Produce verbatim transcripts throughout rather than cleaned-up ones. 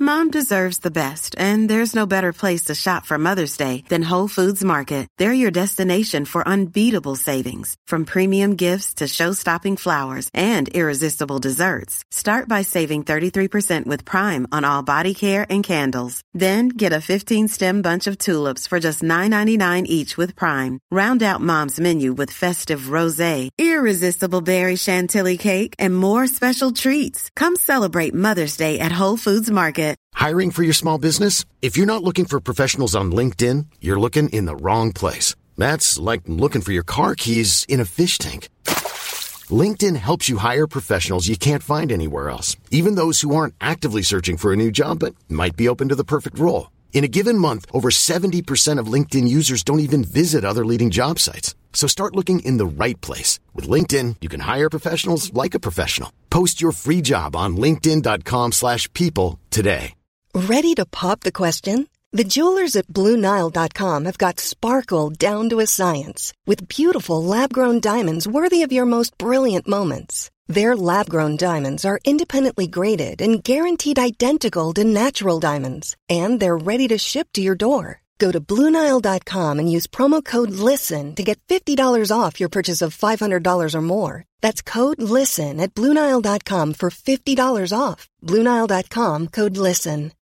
Mom deserves the best, and there's no better place to shop for Mother's Day than Whole Foods Market. They're your destination for unbeatable savings, from premium gifts to show-stopping flowers and irresistible desserts. Start by saving thirty-three percent with Prime on all body care and candles. Then get a fifteen-stem bunch of tulips for just nine ninety-nine each with Prime. Round out Mom's menu with festive rosé, irresistible berry chantilly cake, and more special treats. Come celebrate Mother's Day at Whole Foods Market. Hiring for your small business? If you're not looking for professionals on LinkedIn, you're looking in the wrong place. That's like looking for your car keys in a fish tank. LinkedIn helps you hire professionals you can't find anywhere else, even those who aren't actively searching for a new job but might be open to the perfect role. In a given month, over seventy percent of LinkedIn users don't even visit other leading job sites. So start looking in the right place. With LinkedIn, you can hire professionals like a professional. Post your free job on linkedin.com slash people today. Ready to pop the question? The jewelers at Blue Nile dot com have got sparkle down to a science with beautiful lab-grown diamonds worthy of your most brilliant moments. Their lab-grown diamonds are independently graded and guaranteed identical to natural diamonds, and they're ready to ship to your door. Go to Blue Nile dot com and use promo code LISTEN to get fifty dollars off your purchase of five hundred dollars or more. That's code LISTEN at Blue Nile dot com for fifty dollars off. Blue Nile dot com, code LISTEN.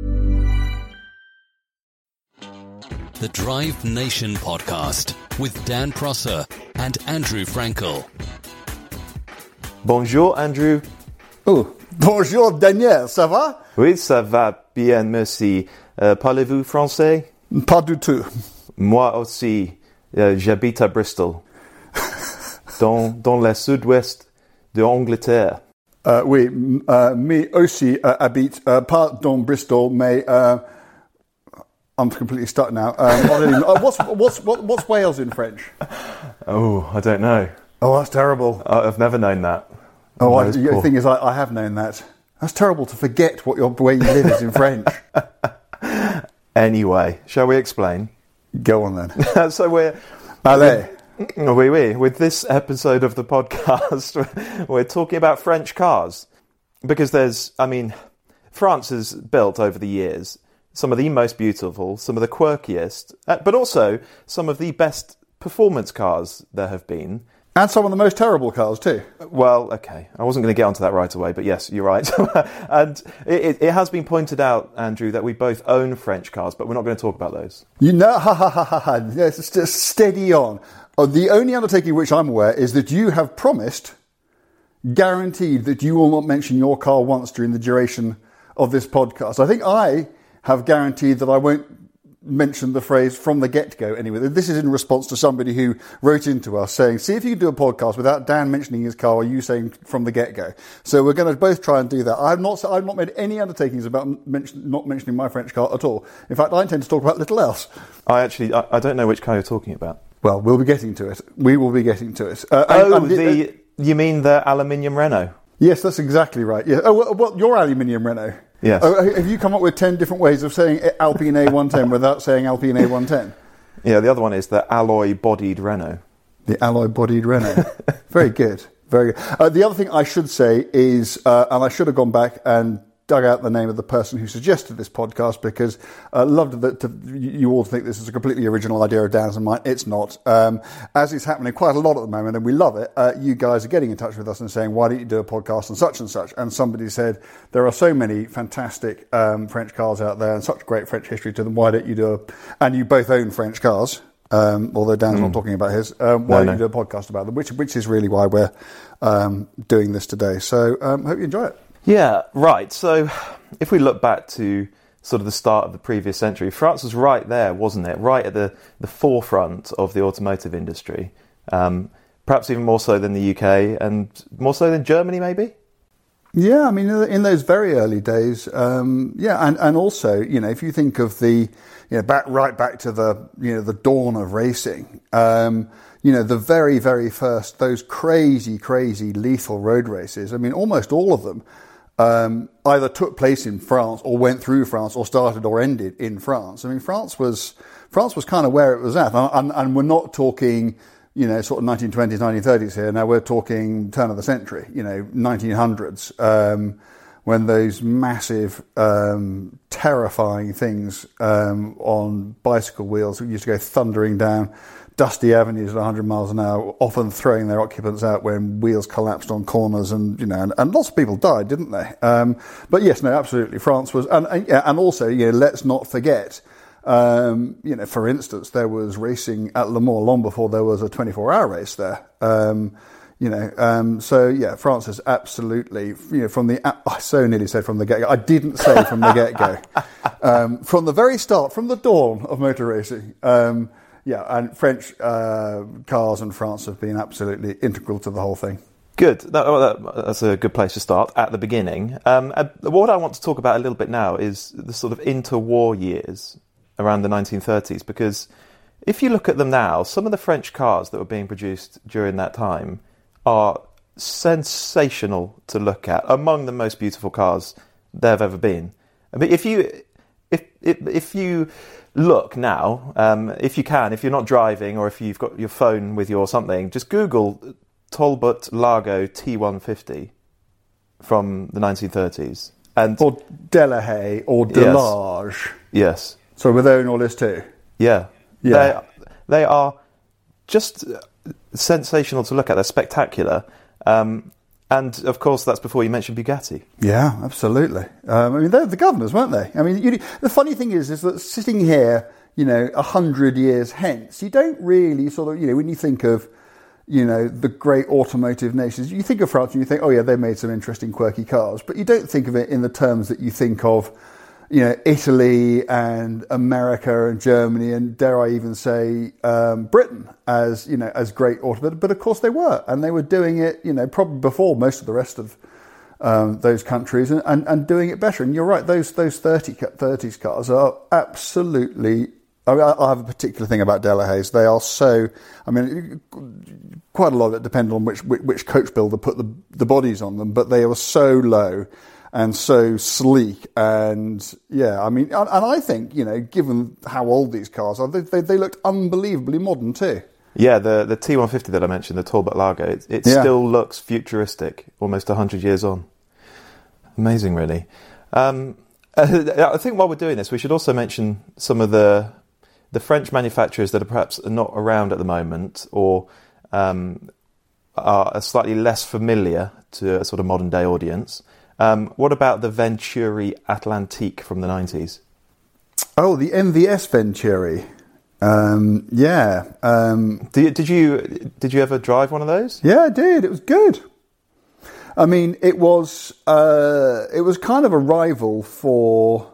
The Drive Nation podcast with Dan Prosser and Andrew Frankel. Bonjour Andrew. Oh, bonjour Daniel, ça va? Oui, ça va bien, merci. Euh, parlez-vous français? Pas du tout. Moi aussi, euh, j'habite à Bristol, dans, dans le sud-ouest de Angleterre. Uh, oui, uh, me aussi uh, habite uh, pas dans Bristol, mais uh, I'm completely stuck now. Um, uh, what's what's what, what's Wales in French? Oh, I don't know. Oh, that's terrible. Uh, I've never known that. Oh, I, the thing is, I, I have known that. That's terrible to forget what your where you live is in French. Anyway, shall we explain? Go on then. So we're... Allez. Oui, oui. With this episode of the podcast, we're talking about French cars. Because there's, I mean, France has built over the years some of the most beautiful, some of the quirkiest, uh, but also some of the best performance cars there have been. And some of the most terrible cars too. Well, okay. I wasn't going to get onto that right away, but yes, you're right. And it, it has been pointed out, Andrew, that we both own French cars, but we're not going to talk about those. You know, ha ha ha ha ha. Yes, it's just steady on. Oh, the only undertaking which I'm aware is that you have promised, guaranteed, that you will not mention your car once during the duration of this podcast. I think I have guaranteed that I won't mention the phrase from the get-go anyway. This is in response to somebody who wrote into us saying, see if you can do a podcast without Dan mentioning his car or you saying from the get-go. So we're going to both try and do that. I've not I've not made any undertakings about mention, not mentioning my French car at all. In fact, I intend to talk about little else. I actually, I, I don't know which car you're talking about. Well, we'll be getting to it. We will be getting to it. Uh, oh, and, and the, uh, you mean the aluminium Renault? Yes, that's exactly right. Yeah. Oh, well, well your aluminium Renault. Yes. Oh, have you come up with ten different ways of saying Alpine A one ten without saying Alpine A one ten? Yeah, the other one is the alloy-bodied Renault. The alloy-bodied Renault. Very good. Very good. Uh, the other thing I should say is, uh, and I should have gone back and dug out the name of the person who suggested this podcast because I uh, loved that to, you all think this is a completely original idea of Dan's and mine. It's not. Um, as is happening quite a lot at the moment, and we love it, uh, you guys are getting in touch with us and saying, why don't you do a podcast on such and such? And somebody said, there are so many fantastic um, French cars out there and such great French history to them. Why don't you do a... And you both own French cars, um, although Dan's mm. not talking about his. Um, why no, don't no. you do a podcast about them? Which, which is really why we're um, doing this today. So I um, hope you enjoy it. Yeah, right. So if we look back to sort of the start of the previous century, France was right there, wasn't it? Right at the, the forefront of the automotive industry. Um, perhaps even more so than the U K and more so than Germany, maybe? Yeah, I mean, in those very early days, um, yeah, and, and also, you know, if you think of the, you know, back right back to the, you know, the dawn of racing, um, you know, the very, very first, those crazy, crazy lethal road races, I mean, almost all of them Um, either took place in France or went through France or started or ended in France. I mean, France was France was kind of where it was at. And, and, and we're not talking, you know, sort of nineteen twenties, nineteen thirties here. Now we're talking turn of the century, you know, nineteen hundreds. Um, when those massive, um, terrifying things um, on bicycle wheels used to go thundering down dusty avenues at one hundred miles an hour, often throwing their occupants out when wheels collapsed on corners, and you know, and, and lots of people died, didn't they? Um, but yes, no, absolutely, France was, and and, yeah, and also, you know, let's not forget, um, you know, for instance, there was racing at Le Mans long before there was a twenty-four hour race there. Um, You know, um, so yeah, France is absolutely, you know, from the, I so nearly said from the get-go. I didn't say from the get-go. Um, from the very start, from the dawn of motor racing. Um, yeah, and French uh, cars and France have been absolutely integral to the whole thing. Good. That, oh, that, that's a good place to start at the beginning. Um, uh, what I want to talk about a little bit now is the sort of interwar years around the nineteen thirties, because if you look at them now, some of the French cars that were being produced during that time are sensational to look at, among the most beautiful cars there have ever been. I mean, if you if if, if you look now, um, if you can, if you're not driving or if you've got your phone with you or something, just Google Talbot Lago T one fifty from the nineteen thirties. And or Delahaye or Delage. Yes. yes. So were they in all this too? Yeah. Yeah. They, they are just sensational to look at. They're spectacular. Um, and, of course, that's before you mentioned Bugatti. Yeah, absolutely. Um, I mean, they're the governors, weren't they? I mean, you, the funny thing is, is that sitting here, you know, a hundred years hence, you don't really sort of, you know, when you think of, you know, the great automotive nations, you think of France and you think, oh, yeah, they made some interesting, quirky cars. But you don't think of it in the terms that you think of, you know, Italy and America and Germany and, dare I even say, um, Britain as, you know, as great automotive. But of course they were, and they were doing it, you know, probably before most of the rest of um, those countries, and, and, and doing it better. And you're right, those those thirties cars are absolutely. I, mean, I have a particular thing about Delahaye's. They are so. I mean, quite a lot of it depends on which which, which coach builder put the the bodies on them, but they are so low and so sleek, and yeah, I mean, and, and I think, you know, given how old these cars are, they, they, they looked unbelievably modern too. Yeah, the the T one fifty that I mentioned, the Talbot Lago, it, it yeah. still looks futuristic, almost one hundred years on. Amazing, really. Um, I think while we're doing this, we should also mention some of the the French manufacturers that are perhaps not around at the moment, or um, are slightly less familiar to a sort of modern day audience. Um, what about the Venturi Atlantique from the nineties? Oh, the M V S Venturi. Um, yeah. Um, did, did you did you ever drive one of those? Yeah, I did. It was good. I mean, it was uh, it was kind of a rival for.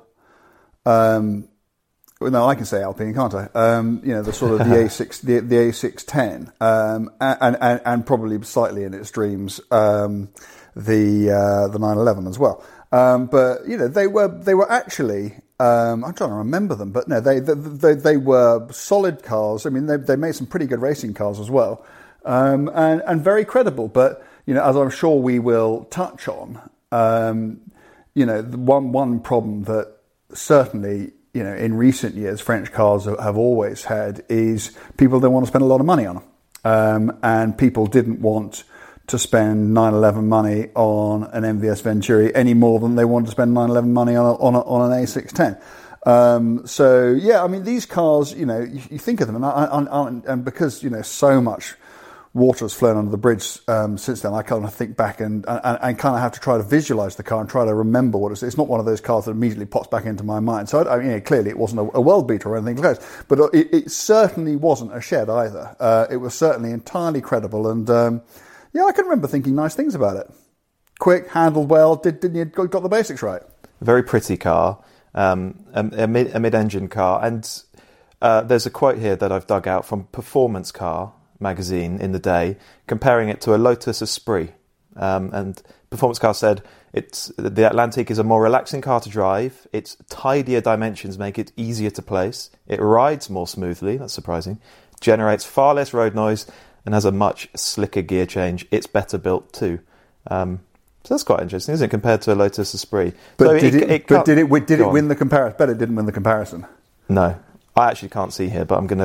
Um, well, no, I can say Alpine, can't I? Um, you know, the sort of the A six, the, the A six ten, um, and, and and probably slightly in its dreams. Um, the uh, the nine eleven as well, um, but you know they were they were actually um, I'm trying to remember them, but no, they they they, they were solid cars. I mean, they they made some pretty good racing cars as well, um, and and very credible. But you know, as I'm sure we will touch on, um, you know, the one one problem that certainly, you know, in recent years French cars have always had is people don't want to spend a lot of money on them, um, and people didn't want to spend nine eleven money on an M V S Venturi any more than they wanted to spend nine eleven money on a, on, a, on an A six ten. Um, so yeah, I mean, these cars, you know, you, you think of them, and, I, I, and because, you know, so much water has flown under the bridge um, since then, I kind of think back and, and, and kind of have to try to visualise the car and try to remember what it's. It's not one of those cars that immediately pops back into my mind. So I, I mean, clearly it wasn't a, a world beater or anything like that, but it, it certainly wasn't a shed either. Uh, it was certainly entirely credible, and um, yeah, I can remember thinking nice things about it. Quick, handled well, did, didn't you got, got the basics right? Very pretty car, um, a, a, mid, a mid-engine car, and uh, there's a quote here that I've dug out from Performance Car magazine in the day, comparing it to a Lotus Esprit. Um, and Performance Car said, it's, the Atlantique is a more relaxing car to drive, its tidier dimensions make it easier to place, it rides more smoothly, that's surprising, generates far less road noise, and has a much slicker gear change. It's better built too. Um, so that's quite interesting, isn't it, compared to a Lotus Esprit? But so did it, it, it but did it, did it on. win the comparison? Bet it didn't win the comparison. No. I actually can't see here, but I'm going to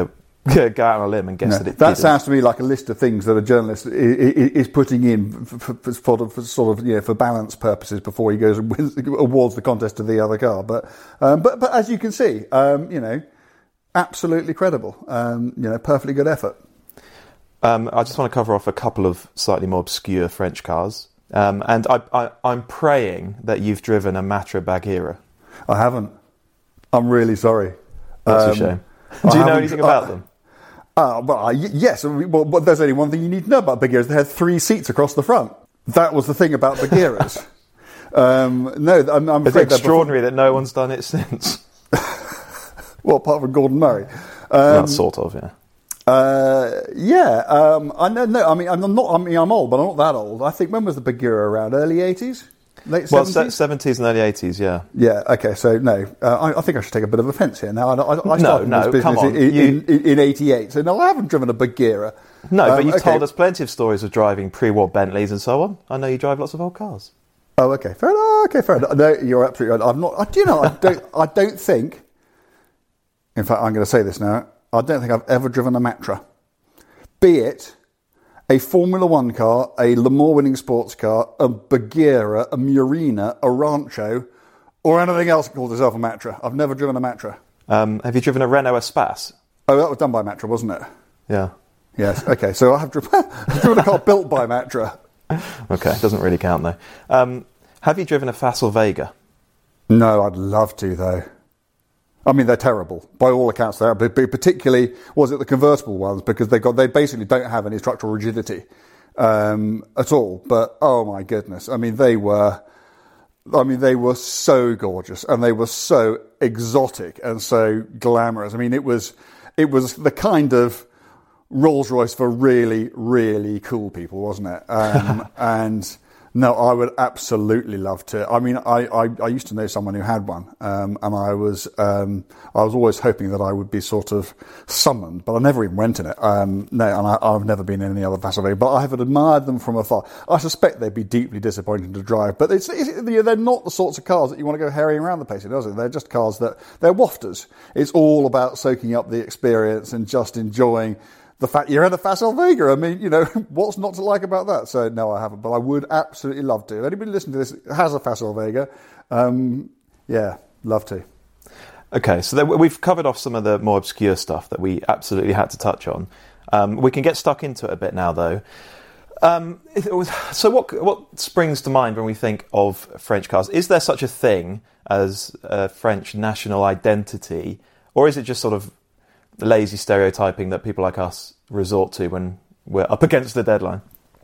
go out on a limb and guess No, that it that didn't. sounds to me like a list of things that a journalist is putting in for, for, for, for sort of, you know, for balance purposes before he goes and wins, awards the contest to the other car. But um, but but as you can see, um, you know, absolutely credible. Um, you know, perfectly good effort. Um, I just want to cover off a couple of slightly more obscure French cars, um, and I, I, I'm praying that you've driven a Matra Bagheera. I haven't. I'm really sorry. That's um, a shame. Do you know anything about uh, them? Uh, well, I, yes. Well, but there's only one thing you need to know about Bagheeras. They had three seats across the front. That was the thing about Bagheeras. um, no, I'm, I'm It's afraid extraordinary that no one's done it since. Well, apart from Gordon Murray. Um, Well, sort of, yeah. Uh, yeah, um, I know. No, I mean, I'm not. I mean, I'm old, but I'm not that old. I think when was the Bagheera around? Early eighties, late Well, seventies. seventies and early eighties, yeah. Yeah. Okay. So no, uh, I, I think I should take a bit of offence here. Now, I, I, I No, started no, this come business on, in, you- in, in, in eighty-eight. So no, I haven't driven a Bagheera. No, but Um, you've okay. told us plenty of stories of driving pre-war Bentleys and so on. I know you drive lots of old cars. Oh, okay. Fair enough. Okay, fair enough. No, you're absolutely right. I've not. I, do you know? I don't. I don't think. In fact, I'm going to say this now. I don't think I've ever driven a Matra. Be it a Formula One car, a Le Mans winning sports car, a Bagheera, a Murina, a Rancho, or anything else that calls itself a Matra. I've never driven a Matra. Um, have you driven a Renault Espace? Oh, that was done by Matra, wasn't it? Yeah. Yes. Okay. So I have driven, I've driven a car built by Matra. Okay, doesn't really count though. Um, have you driven a Facel Vega? No, I'd love to though. I mean, they're terrible by all accounts. They are, but particularly was it the convertible ones because they got they basically don't have any structural rigidity um, at all. But oh my goodness, I mean, they were, I mean, they were so gorgeous and they were so exotic and so glamorous. I mean, it was it was the kind of Rolls Royce for really, really cool people, wasn't it? Um, and no, I would absolutely love to. I mean, I, I, I used to know someone who had one, um, and I was um, I was always hoping that I would be sort of summoned, but I never even went in it. Um, no, and I, I've never been in any other Facel Vega, but I have admired them from afar. I suspect they'd be deeply disappointing to drive, but it's, it's, they're not the sorts of cars that you want to go harrying around the place in, is it? They're just cars that they're wafters. It's all about soaking up the experience and just enjoying the fact you're in a Facel Vega. I mean, you know, what's not to like about that? So, no, I haven't, but I would absolutely love to. If anybody listening to this has a Facel Vega, um, yeah, love to. Okay, so there, we've covered off some of the more obscure stuff that we absolutely had to touch on. Um, we can get stuck into it a bit now, though. Um, it was, so what what springs to mind when we think of French cars? Is there such a thing as a French national identity, or is it just sort of lazy stereotyping that people like us resort to when we're up against the deadline?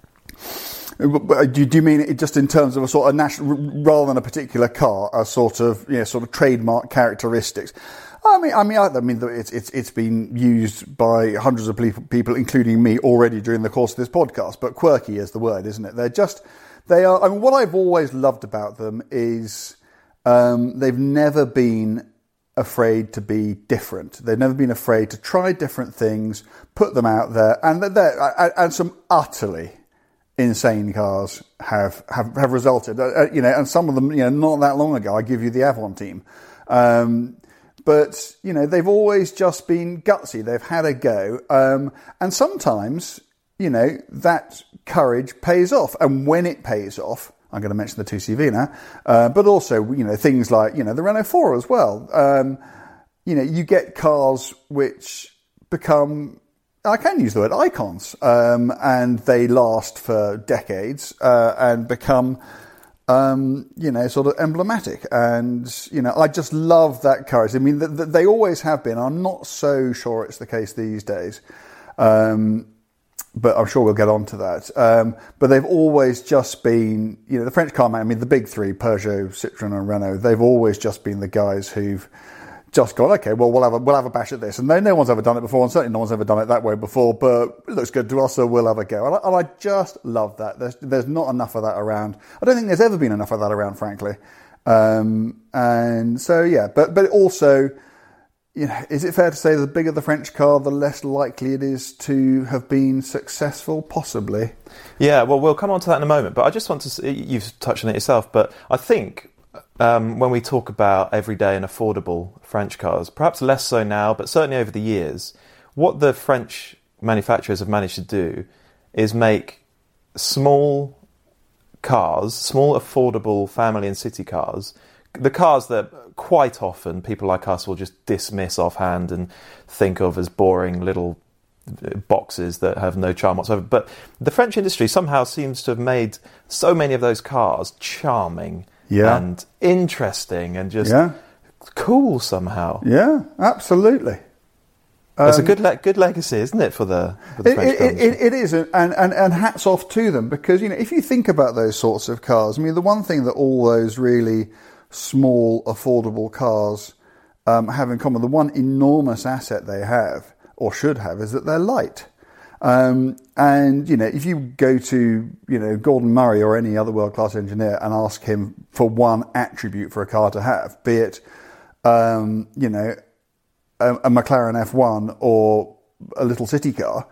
Do you mean it just in terms of a sort of national, rather than a particular car, a sort of, you know, sort of trademark characteristics? I mean, I mean, I, I mean, it's it's it's been used by hundreds of people, including me, already during the course of this podcast. But quirky is the word, isn't it? They're just, they are. I mean, what I've always loved about them is um, they've never been afraid to be different. They've never been afraid to try different things, put them out there, and they're, and some utterly insane cars have have, have resulted. Uh, you know, and some of them, you know, not that long ago, I give you the Avalon team, um, but you know, they've always just been gutsy. They've had a go, um, and sometimes, you know, that courage pays off, and when it pays off, I'm going to mention the two C V now, uh, but also, you know, things like, you know, the Renault four as well. Um, you know, you get cars which become, I can use the word icons, um, and they last for decades uh, and become, um, you know, sort of emblematic. And, you know, I just love that courage. I mean, th- th- they always have been. I'm not so sure it's the case these days. Um But I'm sure we'll get on to that. Um, but they've always just been, you know, the French car man, I mean, the big three, Peugeot, Citroën and Renault, they've always just been the guys who've just gone, okay, well, we'll have a, we'll have a bash at this. And no, no one's ever done it before, and certainly no one's ever done it that way before, but it looks good to us, so we'll have a go. And I, and I just love that. There's, there's not enough of that around. I don't think there's ever been enough of that around, frankly. Um, and so, yeah, but, but also, you know, is it fair to say the bigger the French car, the less likely it is to have been successful? Possibly. Yeah, well, we'll come on to that in a moment. But I just want to see, you've touched on it yourself, but I think um, when we talk about everyday and affordable French cars, perhaps less so now, but certainly over the years, what the French manufacturers have managed to do is make small cars, small affordable family and city cars, the cars that quite often people like us will just dismiss offhand and think of as boring little boxes that have no charm whatsoever. But the French industry somehow seems to have made so many of those cars charming yeah. and interesting and just yeah. cool somehow. Yeah, absolutely. It's Um, a good le- good legacy, isn't it, for the, for the it, French it, car it, industry? it is, and, and, and hats off to them, because, you know, if you think about those sorts of cars, I mean, the one thing that all those really small, affordable cars um, have in common, the one enormous asset they have, or should have, is that they're light. Um, and, you know, if you go to, you know, Gordon Murray or any other world-class engineer and ask him for one attribute for a car to have, be it, um, you know, a, a McLaren F one or a little city car,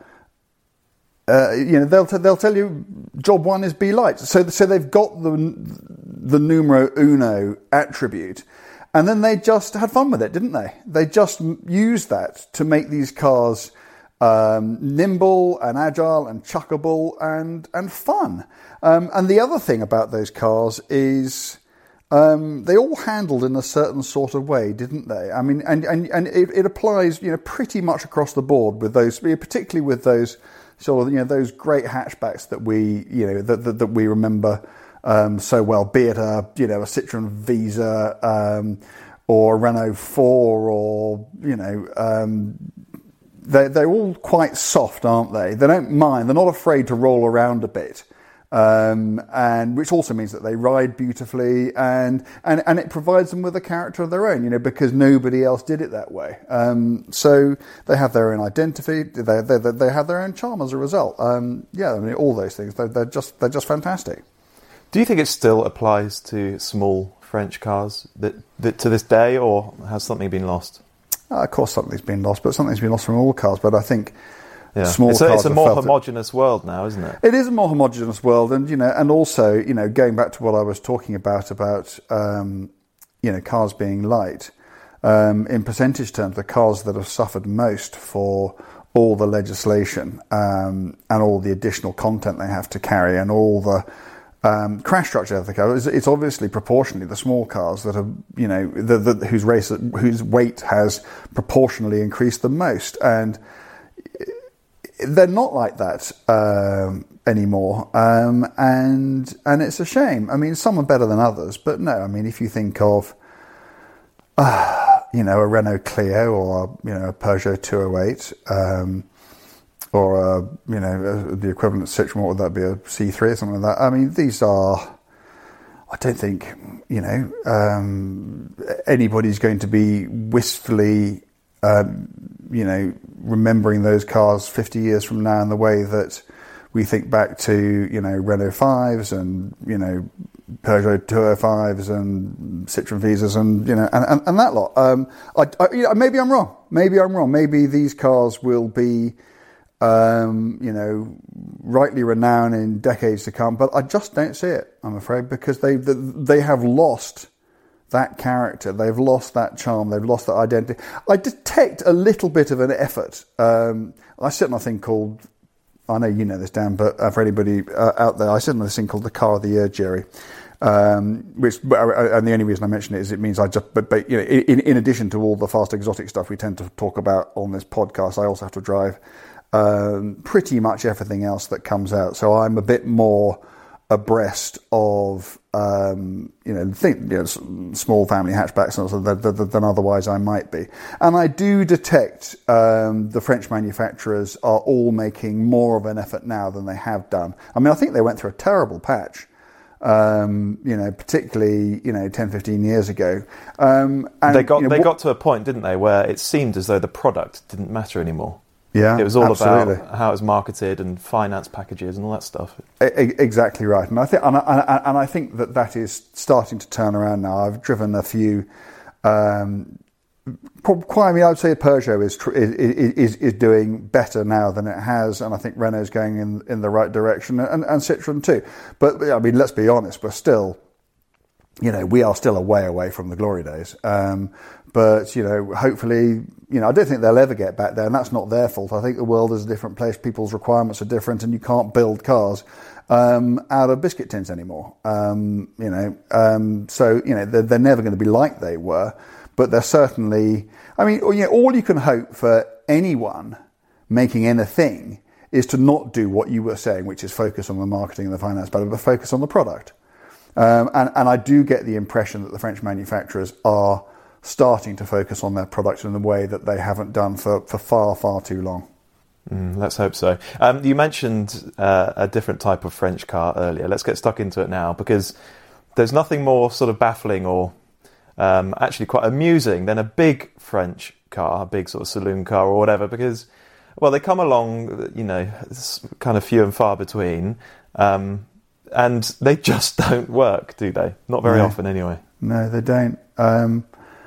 uh, you know, they'll t- they'll tell you job one is be light. So so they've got the the numero uno attribute, and then they just had fun with it, didn't they? They just used that to make these cars um, nimble and agile and chuckable and and fun. Um, and the other thing about those cars is, Um, they all handled in a certain sort of way, didn't they? I mean, and and, and it, it applies, you know, pretty much across the board with those, particularly with those sort of, you know, those great hatchbacks that we, you know, that that, that we remember um, so well. Be it a, you know, a Citroen Visa um, or a Renault four, or, you know, um, they they're all quite soft, aren't they? They don't mind. They're not afraid to roll around a bit. Um, and which also means that they ride beautifully, and, and, and it provides them with a character of their own, you know, because nobody else did it that way. Um, so they have their own identity, they, they, they have their own charm as a result. Um, yeah, I mean, all those things, they're, they're just, they're just fantastic. Do you think it still applies to small French cars that, that to this day, or has something been lost? Uh, of course something's been lost, but something's been lost from all cars, but I think Yeah. small it's a, cars it's a more felt homogenous world now, isn't it? It is a more homogenous world, and, you know, and also, you know, going back to what I was talking about about um, you know, cars being light, um, in percentage terms, the cars that have suffered most for all the legislation um, and all the additional content they have to carry and all the um, crash structure of the car, it's, it's obviously proportionally the small cars that have, you know, the, the, whose race whose weight has proportionally increased the most, and they're not like that um, anymore, um, and and it's a shame. I mean, some are better than others, but no. I mean, if you think of, uh, you know, a Renault Clio or a, you know, a Peugeot two oh eight, um, or a, you know, a, the equivalent of Citroen, what would that be, a C three or something like that? I mean, these are, I don't think, you know, um, anybody's going to be wistfully, Um, you know, remembering those cars fifty years from now in the way that we think back to, you know, Renault fives and, you know, Peugeot two oh fives and Citroen Visas and, you know, and, and, and that lot. Um, I, I, you know, maybe I'm wrong. Maybe I'm wrong. Maybe these cars will be, um, you know, rightly renowned in decades to come, but I just don't see it, I'm afraid, because they they have lost that character, they've lost that charm, they've lost that identity. I detect a little bit of an effort. Um, I sit on a thing called, I know you know this, Dan, but uh, for anybody uh, out there, I sit on this thing called the Car of the Year jury, um, which, and the only reason I mention it is it means I just, but, but you know, in, in addition to all the fast exotic stuff we tend to talk about on this podcast, I also have to drive um, pretty much everything else that comes out. So I'm a bit more abreast of, um, you know, think, you know, small family hatchbacks than, than otherwise I might be. And I do detect um, the French manufacturers are all making more of an effort now than they have done. I mean, I think they went through a terrible patch, um, you know, particularly, you know, ten, fifteen years ago. Um, and, they got you know, they what, got to a point, didn't they, where it seemed as though the product didn't matter anymore. Yeah, it was all absolutely. about how it was marketed and finance packages and all that stuff. Exactly right, and I think and I, and I think that that is starting to turn around now. I've driven a few. Um, quite, I mean, I'd say Peugeot is, is is is doing better now than it has, and I think Renault's going in in the right direction, and, and Citroen too. But I mean, let's be honest, we're still you know, we are still a way away from the glory days. Um, but, you know, hopefully, you know, I don't think they'll ever get back there, and that's not their fault. I think the world is a different place. People's requirements are different, and you can't build cars um, out of biscuit tins anymore. Um, you know, um, so, you know, they're, they're never going to be like they were, but they're certainly, I mean, you know, all you can hope for anyone making anything is to not do what you were saying, which is focus on the marketing and the finance, but focus on the product. Um, and, and I do get the impression that the French manufacturers are starting to focus on their product in a way that they haven't done for, for far, far too long. Mm, let's hope so. Um, you mentioned uh, a different type of French car earlier. Let's get stuck into it now, because there's nothing more sort of baffling or um, actually quite amusing than a big French car, a big sort of saloon car or whatever, because, well, they come along, you know, it's kind of few and far between, um, and they just don't work, do they? Not very no. often, anyway. No, they don't. Um,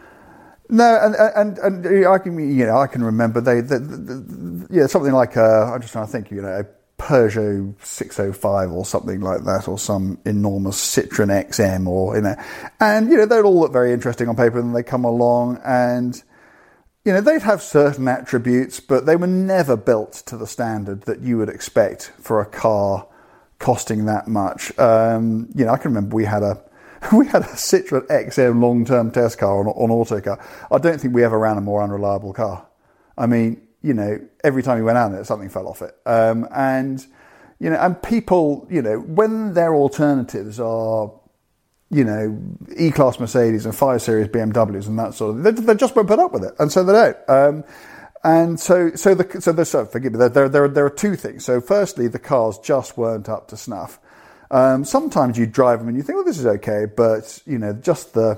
no, and, and and I can, you know, I can remember they, the, the, the, yeah, something like a, I'm just trying to think, you know, a Peugeot six oh five or something like that, or some enormous Citroen X M, or, you know, and, you know, they'd all look very interesting on paper, and they come along and, you know, they'd have certain attributes, but they were never built to the standard that you would expect for a car costing that much. Um, you know, I can remember we had a we had a Citroen X M long-term test car on, on Autocar. I don't think we ever ran a more unreliable car. I mean, you know, every time we went out in it, something fell off it. Um, and, you know, and people, you know, when their alternatives are, you know, E-Class Mercedes and five Series B M Ws and that sort of, they, they just won't put up with it, and so they don't. Um, and so, so the so there's so forgive me. There, there there there are two things. So, firstly, the cars just weren't up to snuff. Um, sometimes you drive them and you think, "Well, this is okay," but you know, just the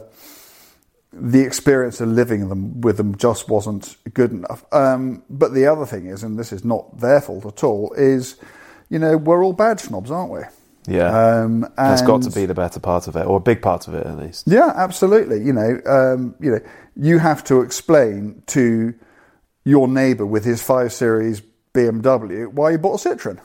the experience of living them with them just wasn't good enough. Um, but the other thing is, and this is not their fault at all, is, you know, we're all badge snobs, aren't we? Yeah, um, and that's got to be the better part of it, or a big part of it at least. Yeah, absolutely. You know, um, you know, you have to explain to your neighbour with his five Series B M W why you bought a Citroen.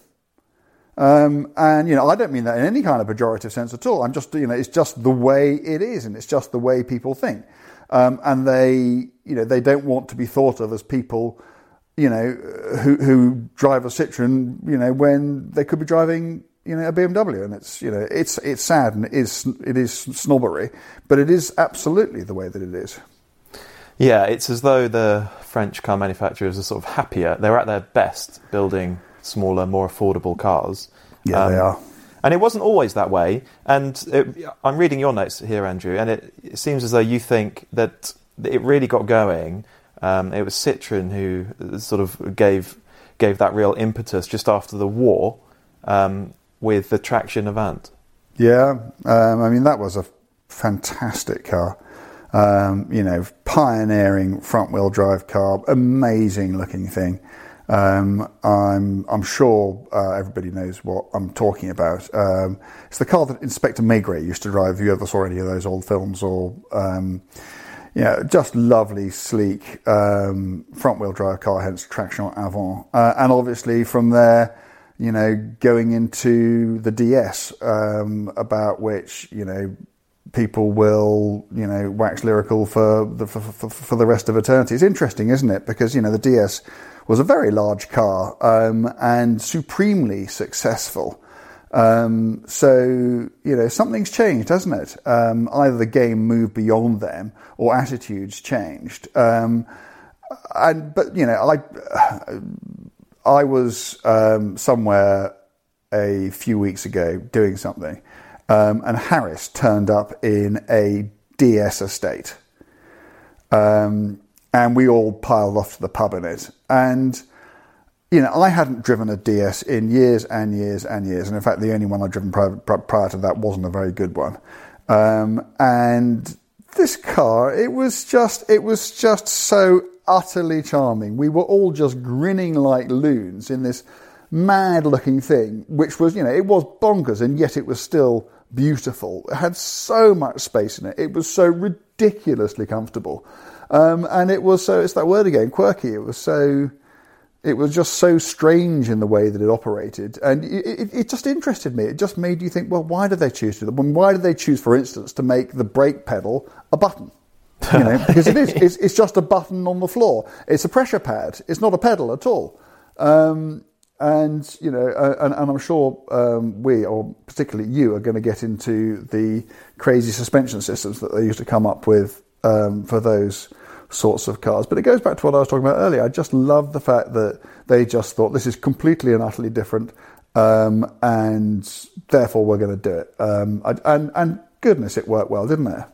Um, and, you know, I don't mean that in any kind of pejorative sense at all. I'm just, you know, it's just the way it is, and it's just the way people think. Um, and they, you know, they don't want to be thought of as people, you know, who, who drive a Citroen, you know, when they could be driving, you know, a B M W. And it's, you know, it's, it's sad, and it is, it is snobbery, but it is absolutely the way that it is. Yeah, it's as though the French car manufacturers are sort of happier. They're at their best building smaller, more affordable cars. Yeah, um, they are. And it wasn't always that way. And it, I'm reading your notes here, Andrew, and it, it seems as though you think that it really got going. Um, it was Citroen who sort of gave gave that real impetus just after the war um, with the Traction Avant. Yeah, um, I mean, that was a fantastic car. Um, you know, pioneering front-wheel drive car, amazing-looking thing. Um, I'm I'm sure uh, everybody knows what I'm talking about. Um, it's the car that Inspector Maigret used to drive. If you ever saw any of those old films, or um, yeah, just lovely, sleek um, front-wheel drive car, hence Traction Avant. Uh, and obviously from there, you know, going into the D S, um, about which, you know, people will, you know, wax lyrical for the for, for, for the rest of eternity. It's interesting, isn't it? Because, you know, the D S was a very large car um, and supremely successful. Um, so, you know, something's changed, hasn't it? Um, either the game moved beyond them or attitudes changed. Um, and but, you know, I, I was um, somewhere a few weeks ago doing something, um, and Harris turned up in a D S estate. Um And we all piled off to the pub in it. And, you know, I hadn't driven a D S in years and years and years. And in fact, the only one I'd driven prior, prior to that wasn't a very good one. Um, and this car, it was just, it was just so utterly charming. We were all just grinning like loons in this mad looking thing, which was, you know, it was bonkers, and yet it was still beautiful. It had so much space in it. It was so ridiculously comfortable. Um, and it was so, it's that word again, quirky. It was so, It was just so strange in the way that it operated, and it, it, it just interested me. It just made you think, well, why did they choose to do that? Why did they choose, for instance, to make the brake pedal a button? You know, because it is. It's, it's just a button on the floor. It's a pressure pad. It's not a pedal at all. Um, and, you know, uh, and, and I'm sure um, we, or particularly you, are going to get into the crazy suspension systems that they used to come up with um, for those sorts of cars. But it goes back to what I was talking about earlier. I just love the fact that they just thought this is completely and utterly different, um, and therefore we're going to do it. Um, and, and goodness, it worked well, didn't it?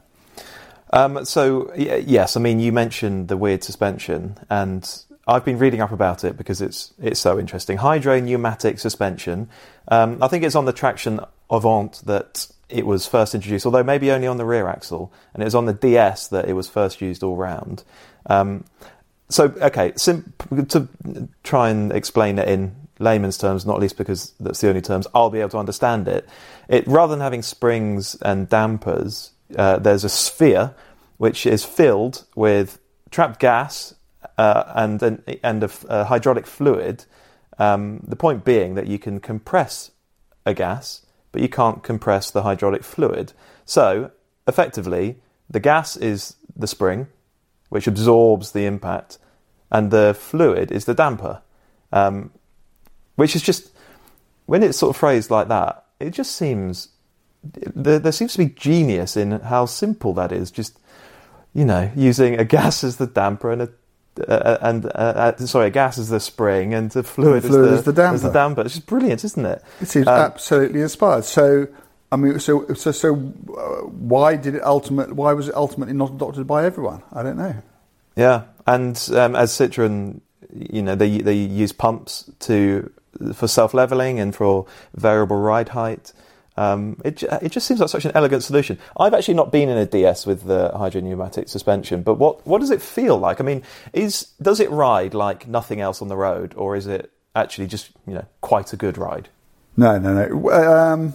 Um, so, yes, I mean, you mentioned the weird suspension, and I've been reading up about it because it's it's so interesting. Hydro-pneumatic suspension. Um, I think it's on the Traction Avant that it was first introduced, although maybe only on the rear axle, and it was on the D S that it was first used all round. Um, so, okay, sim- to try and explain it in layman's terms, not least because that's the only terms I'll be able to understand it, it rather than having springs and dampers, uh, there's a sphere which is filled with trapped gas uh, and an, and a, a hydraulic fluid. Um, the point being that you can compress a gas, but you can't compress the hydraulic fluid. So, effectively, the gas is the spring, which absorbs the impact, and the fluid is the damper. Um, which is just, when it's sort of phrased like that, it just seems, there, there seems to be genius in how simple that is. Just, you know, using a gas as the damper and a Uh, and uh, uh, sorry, gas is the spring and the fluid, the fluid is, the, is the damper. Is the damper. It's just brilliant, isn't it? It seems um, absolutely inspired. So, I mean, so so so, uh, why did it ultimate? Why was it ultimately not adopted by everyone? I don't know. Yeah, and um, as Citroën, you know, they they use pumps to for self-leveling and for variable ride height. Um, it it just seems like such an elegant solution. I've actually not been in a D S with the hydro-pneumatic suspension, but what, what does it feel like? I mean, is does it ride like nothing else on the road, or is it actually just, you know, quite a good ride? No, no, no. Um,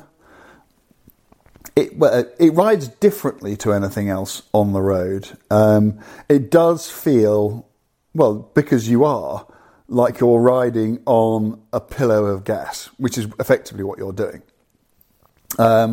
it well, it rides differently to anything else on the road. Um, it does feel, well, because you are, like you're riding on a pillow of gas, which is effectively what you're doing. Um,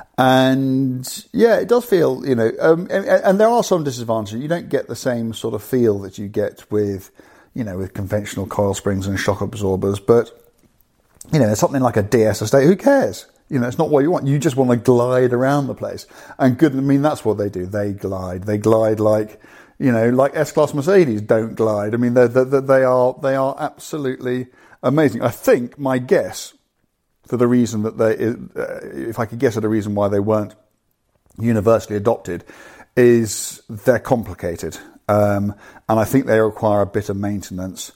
and yeah, it does feel, you know, um, and, and there are some disadvantages. You don't get the same sort of feel that you get with, you know, with conventional coil springs and shock absorbers. But, you know, something like a D S estate, who cares? You know, it's not what you want. You just want to glide around the place. And good, I mean, that's what they do. They glide. They glide like, you know, like S-Class Mercedes don't glide. I mean, they're, they're, they are, they are absolutely amazing. I think my guess, for the reason that they, uh, if I could guess at a reason why they weren't universally adopted, is they're complicated. Um, and I think they require a bit of maintenance.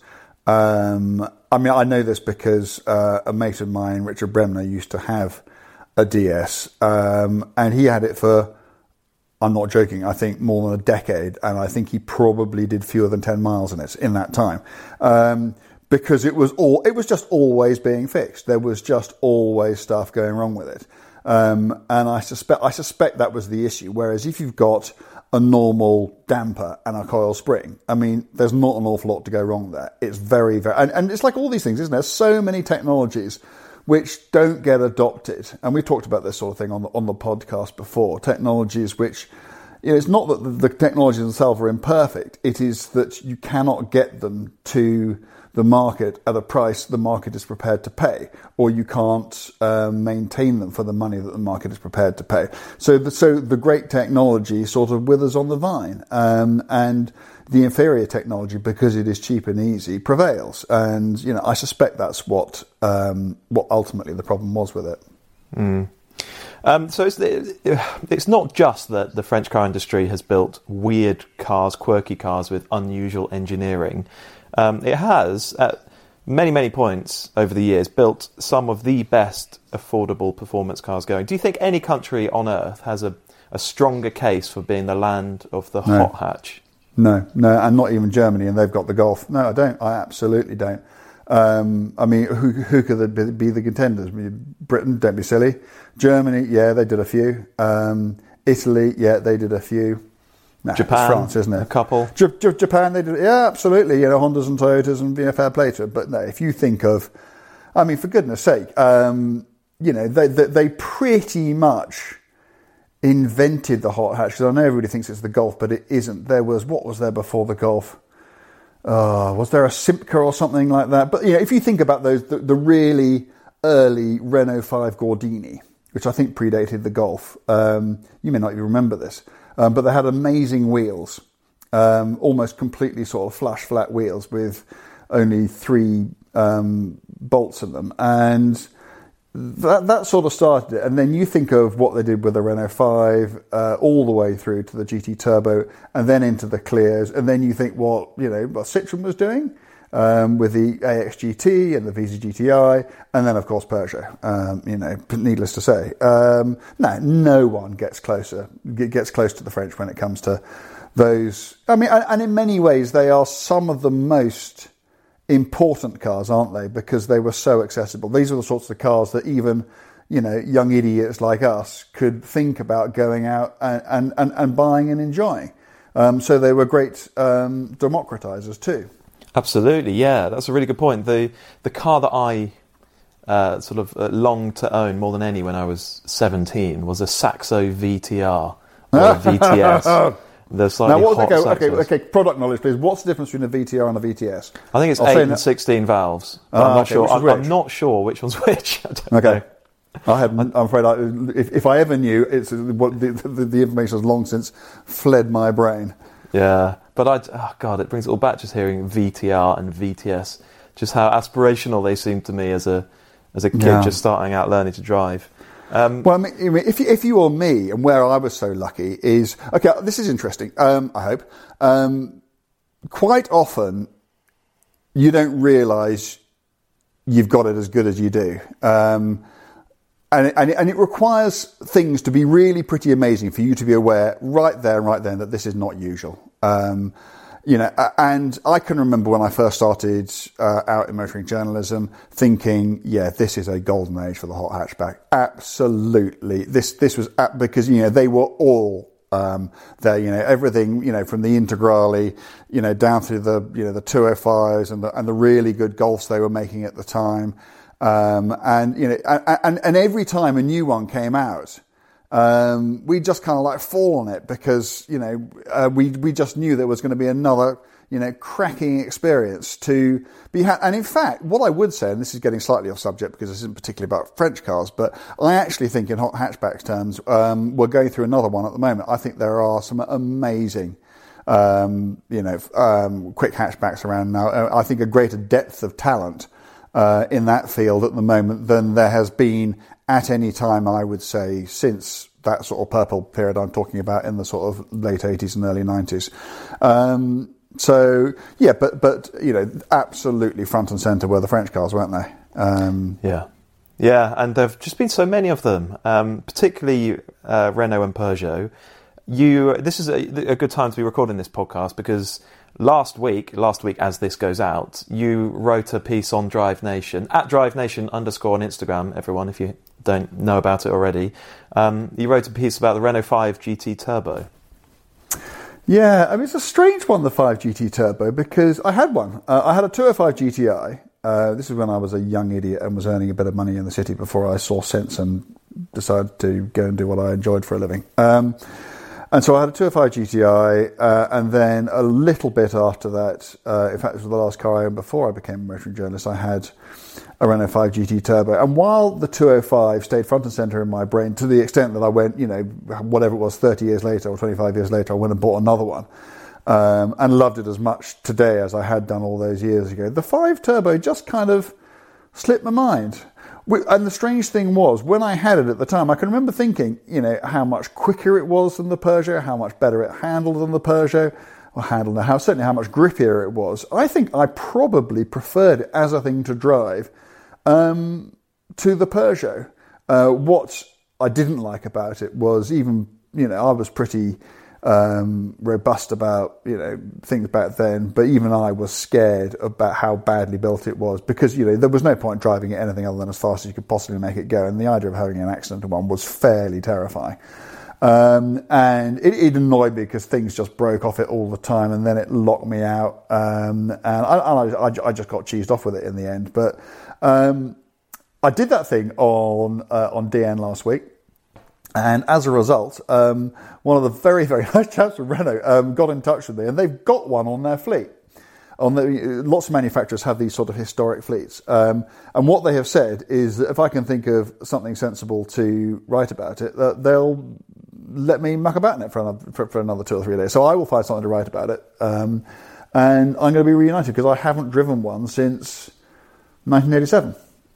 Um, I mean, I know this because uh, a mate of mine, Richard Bremner, used to have a D S, um, and he had it for, I'm not joking, I think more than a decade, and I think he probably did fewer than ten miles in it in that time. Um, Because it was all, it was just always being fixed. There was just always stuff going wrong with it, um, and I suspect I suspect that was the issue. Whereas if you've got a normal damper and a coil spring, I mean, there's not an awful lot to go wrong there. It's very, very, and, and it's like all these things, isn't there? So many technologies which don't get adopted, and we talked about this sort of thing on the, on the podcast before. Technologies which, you know, it's not that the, the technologies themselves are imperfect. It is that you cannot get them to the market at a price the market is prepared to pay, or you can't um, maintain them for the money that the market is prepared to pay. So the, so the great technology sort of withers on the vine, um, and the inferior technology, because it is cheap and easy, prevails. And, you know, I suspect that's what um, what ultimately the problem was with it. Mm. Um, so it's it's not just that the French car industry has built weird cars, quirky cars with unusual engineering. Um, it has, at many, many points over the years, built some of the best affordable performance cars going. Do you think any country on earth has a, a stronger case for being the land of the No. hot hatch? No, no, and not even Germany, and they've got the Golf. No, I don't. I absolutely don't. Um, I mean, who, who could be, be the contenders? I mean, Britain, don't be silly. Germany, yeah, they did a few. Um, Italy, yeah, they did a few. No, Japan, it's France, isn't it? A couple. J- J- Japan, they did it. Yeah, absolutely. You know, Hondas and Toyotas and you know, fair play to it. But no, if you think of, I mean, for goodness sake, um, you know, they, they they pretty much invented the hot hatch. Because I know everybody thinks it's the Golf, but it isn't. There was, what was there before the Golf? Uh, was there a Simca or something like that? But, you know, if you think about those, the, the really early Renault five Gordini, which I think predated the Golf, um, you may not even remember this, um, but they had amazing wheels, um, almost completely sort of flush flat wheels with only three um, bolts in them. And that that sort of started it. And then you think of what they did with the Renault five, uh, all the way through to the G T Turbo, and then into the Clears. And then you think what, you know, what Citroën was doing um, with the A X G T and the V Z G T I, and then, of course, Peugeot, um, you know, needless to say. Um, no, no one gets closer, gets close to the French when it comes to those. I mean, and, and in many ways, they are some of the most important cars, aren't they? Because they were so accessible. These are the sorts of cars that even, you know, young idiots like us could think about going out and, and, and, and buying and enjoying. Um, so they were great um, democratizers too. Absolutely, yeah. That's a really good point. The the car that I uh, sort of uh, longed to own more than any when I was seventeen was a Saxo V T R or a V T S. The slightly now, what's hot okay, okay, Saxos. okay, product knowledge, please. What's the difference between a V T R and a V T S? I think it's I'll eight say and no- sixteen valves. But Ah, I'm not okay, sure. which is I'm, which? I'm not sure which one's which. I don't Okay. know. I have. I'm afraid, I, if, if I ever knew, it's what the, the, the information has long since fled my brain. Yeah, but I, oh God, it brings it all back just hearing V T R and V T S, just how aspirational they seem to me as a as a kid Yeah. just starting out learning to drive. Um, Well, I mean, I mean, if you, if you or me, and where I was so lucky is, okay, this is interesting, um, I hope. Um, quite often, you don't realise you've got it as good as you do. Um, and, it, and, it, and it requires things to be really pretty amazing for you to be aware right there and right then that this is not usual. Um, You know, and I can remember when I first started uh, out in motoring journalism, thinking, "Yeah, this is a golden age for the hot hatchback." Absolutely, this this was at, because you know they were all um, there. You know, everything you know from the Integrale, you know, down through the you know the two oh fives and the and the really good Golfs they were making at the time, um, and you know, and and every time a new one came out. Um, we just kind of like fall on it because, you know, uh, we, we just knew there was going to be another, you know, cracking experience to be had. And in fact, what I would say, and this is getting slightly off subject because this isn't particularly about French cars, but I actually think in hot hatchback terms, um, we're going through another one at the moment. I think there are some amazing, um, you know, um, quick hatchbacks around now. I think a greater depth of talent, uh, in that field at the moment than there has been at any time, I would say, since that sort of purple period I'm talking about in the sort of late eighties and early nineties. Um, so, yeah, but, but you know, absolutely front and centre were the French cars, weren't they? Um, yeah. Yeah, and there have just been so many of them, um, particularly uh, Renault and Peugeot. You, this is a, a good time to be recording this podcast because last week, last week as this goes out, you wrote a piece on Drive Nation, at Drive Nation underscore on Instagram, everyone, if you don't know about it already. Um, you wrote a piece about the Renault five G T Turbo. Yeah, I mean, it's a strange one, the five G T Turbo, because I had one. Uh, I had a two oh five G T I. Uh, this is when I was a young idiot and was earning a bit of money in the city before I saw sense and decided to go and do what I enjoyed for a living. Um, and so I had a two oh five G T I, uh, and then a little bit after that, uh, in fact, it was the last car I owned before I became a motoring journalist, I had a Renault five G T Turbo. And while the two oh five stayed front and centre in my brain to the extent that I went, you know, whatever it was, thirty years later or twenty-five years later, I went and bought another one. Um, and loved it as much today as I had done all those years ago. The five Turbo just kind of slipped my mind. And the strange thing was, when I had it at the time, I can remember thinking, you know, how much quicker it was than the Peugeot, how much better it handled than the Peugeot, or handled, how certainly how much grippier it was. I think I probably preferred it as a thing to drive um, to the Peugeot. Uh, what I didn't like about it was even, you know, I was pretty um, robust about, you know, things back then, but even I was scared about how badly built it was because, you know, there was no point driving it anything other than as fast as you could possibly make it go, and the idea of having an accident in one was fairly terrifying. Um, and it, it annoyed me because things just broke off it all the time, and then it locked me out. Um, and I, I, I just got cheesed off with it in the end. But um, I did that thing on uh, on D N last week, and as a result, um, one of the very very nice chaps from Renault um, got in touch with me, and they've got one on their fleet. On the, lots of manufacturers have these sort of historic fleets, um, and what they have said is that if I can think of something sensible to write about it, that they'll let me muck about in it for another, for, for another two or three days. So I will find something to write about it, um, and I'm going to be reunited because I haven't driven one since nineteen eighty-seven.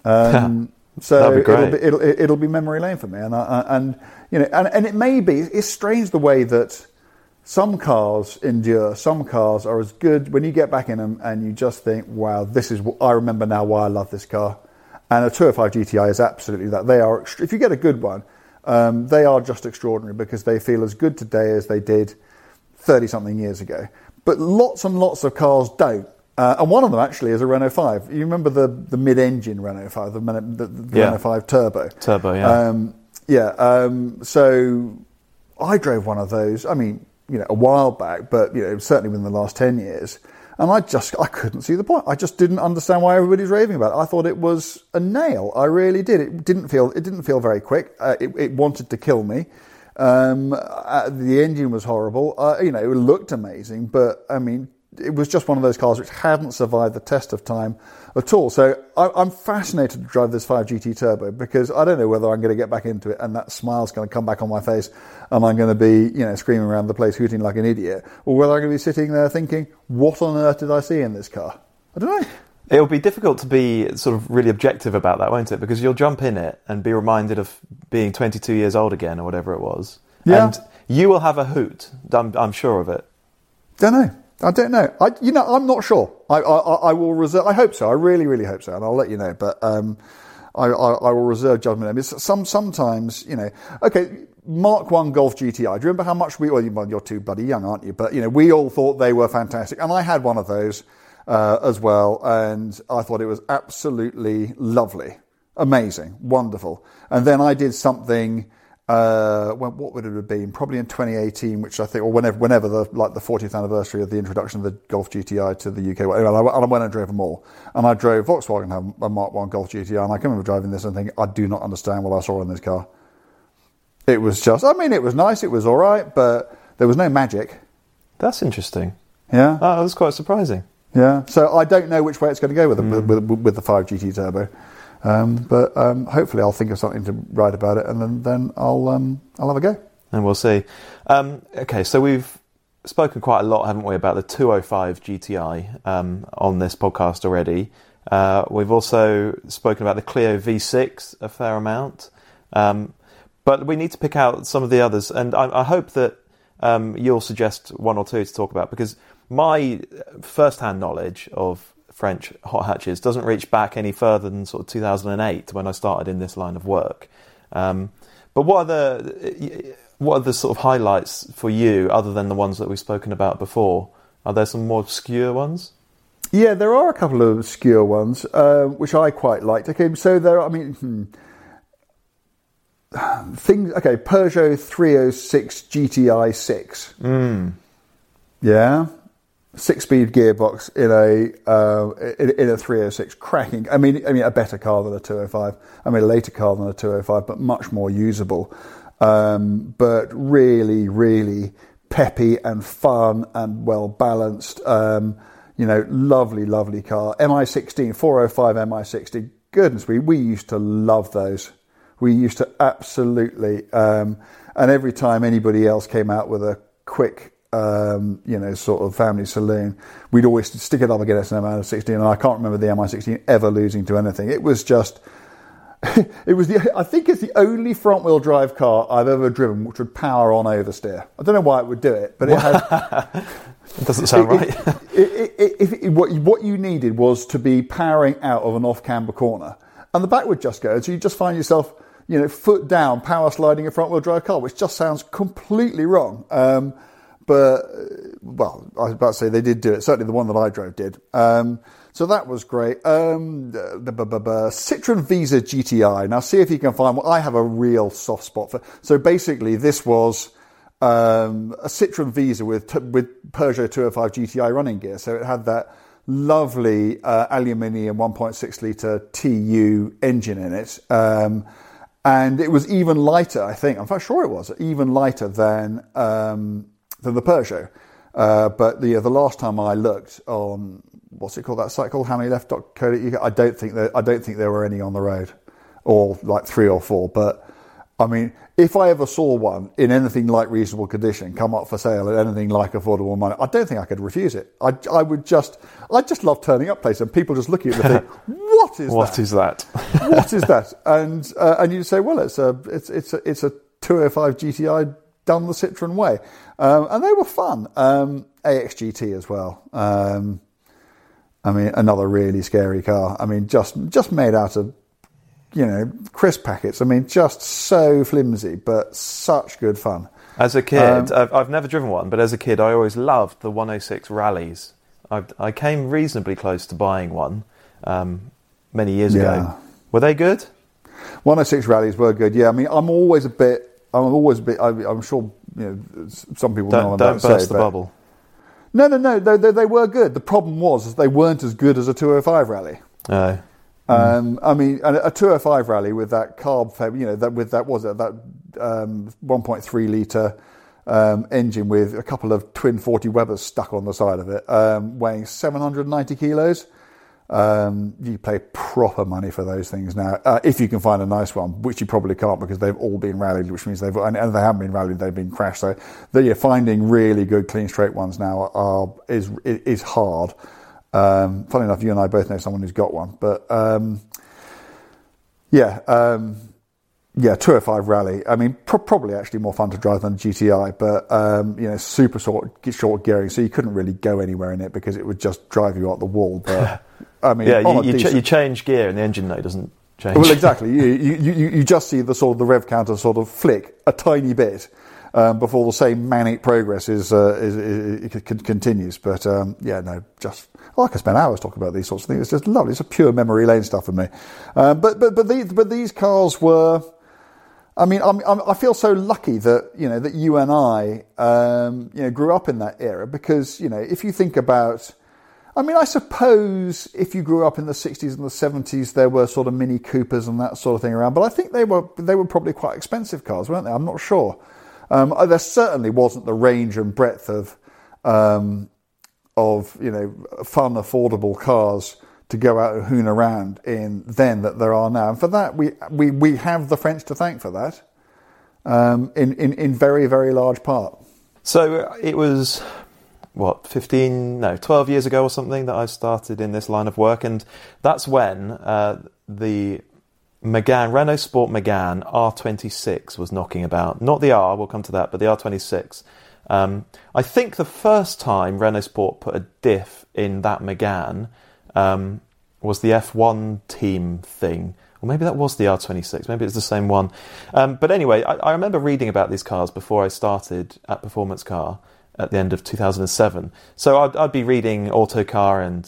Um, so it'll be, it'll, it'll be memory lane for me, and I, and you know, and, and it may be. It's strange the way that some cars endure. Some cars are as good when you get back in them, and you just think, "Wow, this is." I remember now why I love this car. And a two oh five G T I is absolutely that. They are. If you get a good one. Um, they are just extraordinary because they feel as good today as they did thirty-something years ago. But lots and lots of cars don't. Uh, and one of them actually is a Renault five. You remember the, the mid-engine Renault five, the, the, the yeah. Renault five Turbo? Turbo, yeah. Um, yeah, um, so I drove one of those, I mean, you know, a while back, but, you know, certainly within the last ten years. And I just, I couldn't see the point. I just didn't understand why everybody's raving about it. I thought it was a nail. I really did. It didn't feel, it didn't feel very quick. Uh, it, it wanted to kill me. Um, uh, the engine was horrible. Uh, you know, it looked amazing, but I mean, it was just one of those cars which hadn't survived the test of time at all. So I, I'm fascinated to drive this five G T Turbo because I don't know whether I'm going to get back into it and that smile's going to come back on my face and I'm going to be, you know, screaming around the place, hooting like an idiot, or whether I'm going to be sitting there thinking, what on earth did I see in this car? I don't know. It'll be difficult to be sort of really objective about that, won't it? Because you'll jump in it and be reminded of being twenty-two years old again or whatever it was. Yeah. And you will have a hoot. I'm, I'm sure of it. Don't know. I don't know. I, you know, I'm not sure. I, I, I will reserve. I hope so. I really, really hope so, and I'll let you know. But um, I, I, I will reserve judgment. I mean, some sometimes, you know. Okay, Mark One Golf G T I. Do you remember how much we? Well, you're too bloody young, aren't you? But you know, we all thought they were fantastic, and I had one of those uh, as well, and I thought it was absolutely lovely, amazing, wonderful. And then I did something. Uh, well, what would it have been? Probably in twenty eighteen, which I think, or whenever, whenever the like the fortieth anniversary of the introduction of the Golf G T I to the U K. Anyway, and I went and drove them all, and I drove Volkswagen had a Mark One Golf G T I, and I can remember driving this and thinking, I do not understand what I saw in this car. It was just, I mean, it was nice, it was all right, but there was no magic. That's interesting. Yeah, oh, that was quite surprising. Yeah, so I don't know which way it's going to go with the, mm. with, with, with the five G T Turbo. Um, but um, hopefully I'll think of something to write about it, and then, then I'll um, I'll have a go. And we'll see. Um, okay, so we've spoken quite a lot, haven't we, about the two oh five G T I um, on this podcast already. Uh, we've also spoken about the Clio V six a fair amount. Um, but we need to pick out some of the others, and I, I hope that um, you'll suggest one or two to talk about, because my first-hand knowledge of French hot hatches doesn't reach back any further than sort of two thousand eight when I started in this line of work. Um, but what are the what are the sort of highlights for you other than the ones that we've spoken about before? Are there some more obscure ones? Yeah, there are a couple of obscure ones uh, which I quite liked. Okay, so there. I mean, hmm, things. Okay, Peugeot three oh six G T I six. Mm. Yeah. Six-speed gearbox in a uh, in, in a three oh six, cracking. I mean, I mean, a better car than a two oh five. I mean, a later car than a two oh five, but much more usable. Um, but really, really peppy and fun and well balanced. Um, you know, lovely, lovely car. M I sixteen, four oh five M I sixteen. Goodness me, we used to love those. We used to absolutely. Um, and every time anybody else came out with a quick. Um, you know, sort of family saloon, we'd always stick it up against an M I sixteen, and I can't remember the M I sixteen ever losing to anything. It was just, it was the, I think it's the only front wheel drive car I've ever driven which would power on oversteer. I don't know why it would do it, but it had. It doesn't sound it, right. it, it, it, it, it, what, what you needed was to be powering out of an off-camber corner, and the back would just go, so you just find yourself, you know, foot down, power sliding a front wheel drive car, which just sounds completely wrong. Um, but, well, I was about to say they did do it. Certainly the one that I drove did. Um, so that was great. Um, the, the, the, the Citroen Visa G T I. Now, see if you can find one. I have a real soft spot for. So basically, this was um, a Citroen Visa with with Peugeot two oh five G T I running gear. So it had that lovely uh, aluminium one point six litre T U engine in it. Um, and it was even lighter, I think. I'm quite sure it was even lighter than um, than the Peugeot. Uh, but the the last time I looked on what's it called, that site called how many left dot co dot U K, I don't think that I don't think there were any on the road, or like three or four. But I mean, if I ever saw one in anything like reasonable condition come up for sale at anything like affordable money, I don't think I could refuse it. I, I would just, I just love turning up places and people just looking at me and think, what is what that? Is that? What is that? And uh, and you say, well, it's a it's it's a, it's a two oh five G T I done the Citroen way, um, and they were fun. Um, A X G T as well. Um, I mean, another really scary car. I mean, just just made out of, you know, crisp packets. I mean, just so flimsy, but such good fun. As a kid, Um, I've, I've never driven one, but as a kid, I always loved the one oh six rallies. I, I came reasonably close to buying one um, many years Yeah. ago. Were they good? one oh six rallies were good. Yeah, I mean, I'm always a bit. I'm always a bit. I, I'm sure, you know, some people know Don't, what don't I'm burst about to say, the but- bubble. No, no, no. They, they, they were good. The problem was is they weren't as good as a two oh five rally. No. Um, I mean, a, a two oh five rally with that carb, fab- you know, that with that was it that um, one point three litre um, engine with a couple of twin forty Webers stuck on the side of it, um, weighing seven hundred ninety kilos. Um, you pay proper money for those things now, uh, if you can find a nice one, which you probably can't because they've all been rallied, which means they've and, and they haven't been rallied, they've been crashed. So the, yeah, finding really good clean straight ones now are is is hard. Um, funny enough, you and I both know someone who's got one, but um, yeah, um, yeah, two oh five rally. I mean, pro- probably actually more fun to drive than a G T I, but um, you know, super short, short gearing, so you couldn't really go anywhere in it because it would just drive you out the wall. But I mean, Yeah, on you, a you, decent- ch- you change gear and the engine note doesn't change. well, exactly. You, you you you just see the sort of the rev counter sort of flick a tiny bit um, before the same manic progress is, uh, is, is, is continues. But um, yeah, no, just I can spend hours talking about these sorts of things. It's just lovely. It's a pure memory lane stuff for me. Um, but but but these but these cars were. I mean, I'm, I'm, I feel so lucky that you know that you and I um, you know grew up in that era because you know if you think about. I mean, I suppose if you grew up in the sixties and the seventies, there were sort of Mini Coopers and that sort of thing around. But I think they were they were probably quite expensive cars, weren't they? I'm not sure. Um, there certainly wasn't the range and breadth of um, of you know fun, affordable cars to go out and hoon around in then that there are now. And for that, we we we have the French to thank for that, um, in in in very very large part. So it was. What, fifteen, no, twelve years ago or something that I started in this line of work. And that's when uh, the Megane, Renault Sport Megane R twenty-six was knocking about. Not the R, we'll come to that, but the R twenty-six. Um, I think the first time Renault Sport put a diff in that Megane um, was the F one team thing. Or maybe that was the R twenty-six, maybe it's the same one. Um, but anyway, I, I remember reading about these cars before I started at Performance Car at the end of two thousand seven. So I'd, I'd be reading Autocar and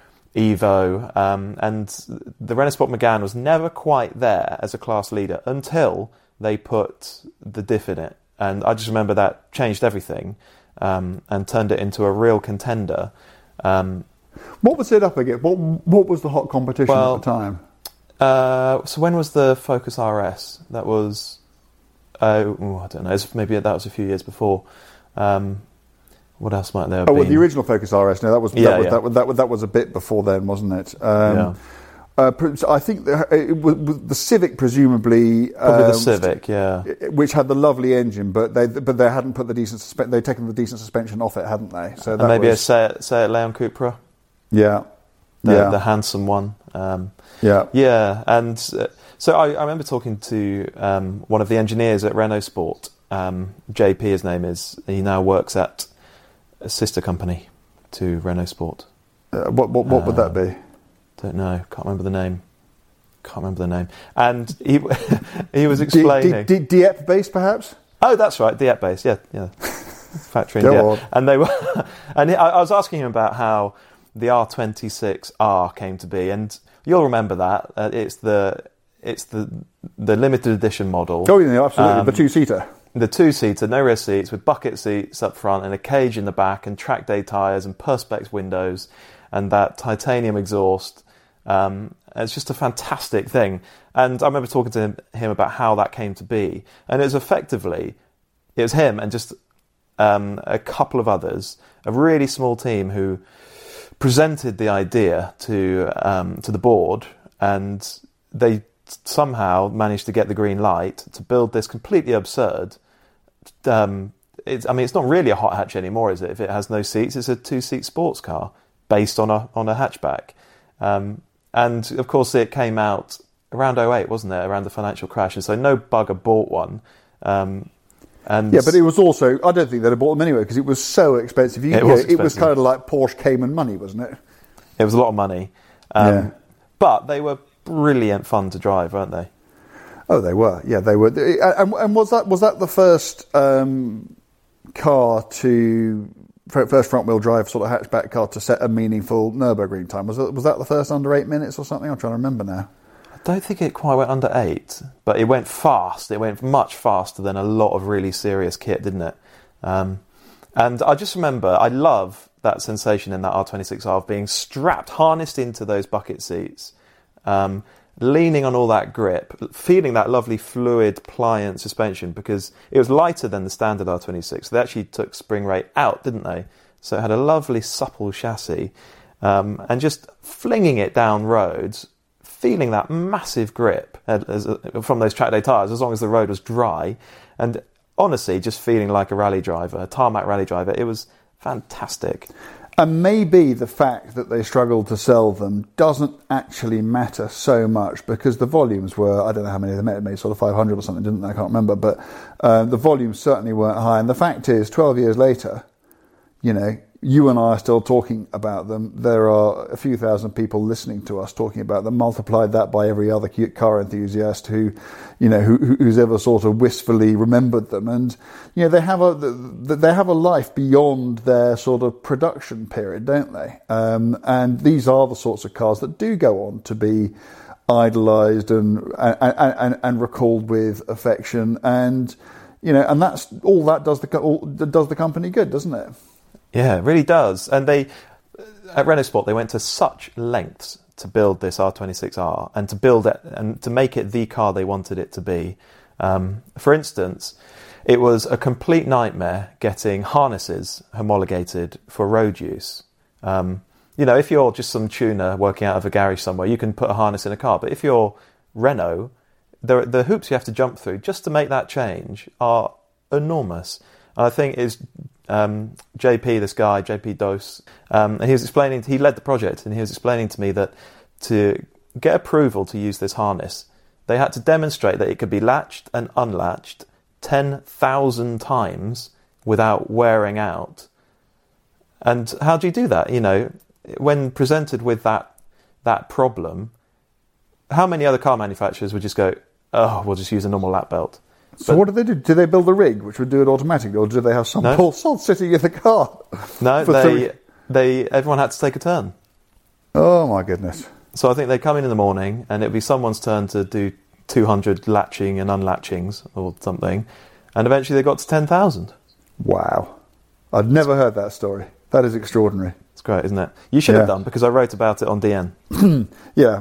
Evo, um, and the Renault Sport Megane was never quite there as a class leader until they put the diff in it. And I just remember that changed everything um, and turned it into a real contender. Um, what was it up against? What what was the hot competition well, at the time? Uh, so when was the Focus R S? That was, oh, ooh, I don't know, it's maybe that was a few years before. Um, What else might there have oh, been? well, the original Focus R S. No, that was Yeah, that, was, yeah. that, was, that was that was a bit before then, wasn't it? Um, Yeah. uh, pre- so I think the, it was, the Civic, presumably, Probably um, the Civic, yeah. which had the lovely engine, but they but they hadn't put the decent suspe- they'd taken the decent suspension off it, hadn't they? So And that maybe was, a Seat, Seat Leon Cupra, yeah, the, yeah, the handsome one. Um, yeah. yeah, and uh, so I, I remember talking to um, one of the engineers at Renault Sport, um, J P his name is. He now works at a sister company to Renault Sport. Uh, what what what would that be? Don't know, can't remember the name. Can't remember the name. And he he was explaining. D- D- D- Dieppe based, perhaps. Oh, that's right, Dieppe base. Yeah, yeah. factory in Go Dieppe. on. And they were, and I, I was asking him about how the R twenty-six R came to be, and you'll remember that uh, it's the it's the the limited edition model. Oh, yeah, absolutely, Um, the two-seater. The two-seater, no rear seats, with bucket seats up front and a cage in the back, and track day tyres and Perspex windows, and that titanium exhaust. Um, it's just a fantastic thing. And I remember talking to him, him about how that came to be, and it was effectively it was him and just um, a couple of others, a really small team who presented the idea to um, to the board, and they somehow managed to get the green light to build this completely absurd. Um, it's, I mean, it's not really a hot hatch anymore, is it? If it has no seats, it's a two-seat sports car based on a on a hatchback. Um, and of course, it came out around oh eight, wasn't it? Around the financial crash, and so no bugger bought one. Um, and Yeah, but it was also, I don't think they'd have bought them anyway because it was so expensive. You, It you was know, it was expensive. kind of like Porsche Cayman money, wasn't it? It was a lot of money. Um, Yeah. But they were brilliant fun to drive, weren't they? Oh, they were. Yeah, they were. And, and was that was that the first um, car to first front wheel drive sort of hatchback car to set a meaningful Nürburgring time? Was it, was that the first under eight minutes or something? I'm trying to remember now. I don't think it quite went under eight, but it went fast. It went much faster than a lot of really serious kit, didn't it? Um, and I just remember, I love that sensation in that R twenty-six R of being strapped, harnessed into those bucket seats, um, leaning on all that grip, feeling that lovely fluid, pliant suspension, because it was lighter than the standard R twenty-six. They actually took spring rate out, didn't they? So it had a lovely, supple chassis, um, and just flinging it down roads, feeling that massive grip as, as, from those track day tyres, as long as the road was dry, and honestly, just feeling like a rally driver, a tarmac rally driver. It was fantastic. And maybe the fact that they struggled to sell them doesn't actually matter so much because the volumes were, I don't know how many they made, made sort of five hundred or something, didn't they? I can't remember. But uh, the volumes certainly weren't high. And the fact is, twelve years later, you know, you and I are still talking about them. There are a few thousand people listening to us talking about them. Multiplied that by every other car enthusiast who, you know, who, who's ever sort of wistfully remembered them. And you know, they have a they have a life beyond their sort of production period, don't they? Um, and these are the sorts of cars that do go on to be idolised and and, and and recalled with affection. And you know, and that's all that does the all, does the company good, doesn't it? Yeah, it really does. And they, at Renault Sport, they went to such lengths to build this R twenty-six R and to build it and to make it the car they wanted it to be. Um, for instance, it was a complete nightmare getting harnesses homologated for road use. Um, you know, if you're just some tuner working out of a garage somewhere, you can put a harness in a car. But if you're Renault, the, the hoops you have to jump through just to make that change are enormous. And I think it's um, J P, this guy, J P Dose, um, and he was explaining, he led the project, and he was explaining to me that to get approval to use this harness, they had to demonstrate that it could be latched and unlatched ten thousand times without wearing out. And how do you do that? You know, when presented with that that problem, how many other car manufacturers would just go, oh, we'll just use a normal lap belt? So but, what did they do? Did they build a rig which would do it automatically, or did they have some no. poor sod sitting in the car? No, they, they everyone had to take a turn. Oh my goodness. So I think they'd come in in the morning and it'd be someone's turn to do two hundred latching and unlatchings or something, and eventually they got to ten thousand. Wow. I'd never heard that story. That is extraordinary. It's great, isn't it? You should yeah. have done, because I wrote about it on D N. Yeah.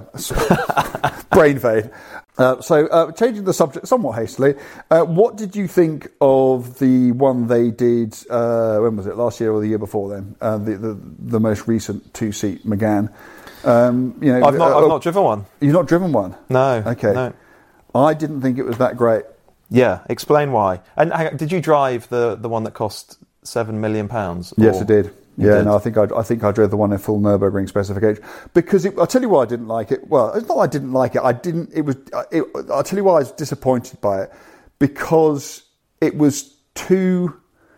Brain fade. Uh, so, uh, changing the subject somewhat hastily, uh, what did you think of the one they did, uh, when was it, last year or the year before then? Uh, the, the the most recent two-seat Megane. Um, you know, I've not, uh, I've not driven one. You've not driven one? No. Okay. No. I didn't think it was that great. Yeah, explain why. And hang on, did you drive the, the one that cost seven million pounds? Yes, I did. Yeah, did. no, I think I, I think I drove the one in full Nürburgring specification because it, I'll tell you why I didn't like it. Well, it's not I didn't like it. I didn't. It was. It, I'll tell you why I was disappointed by it, because it was too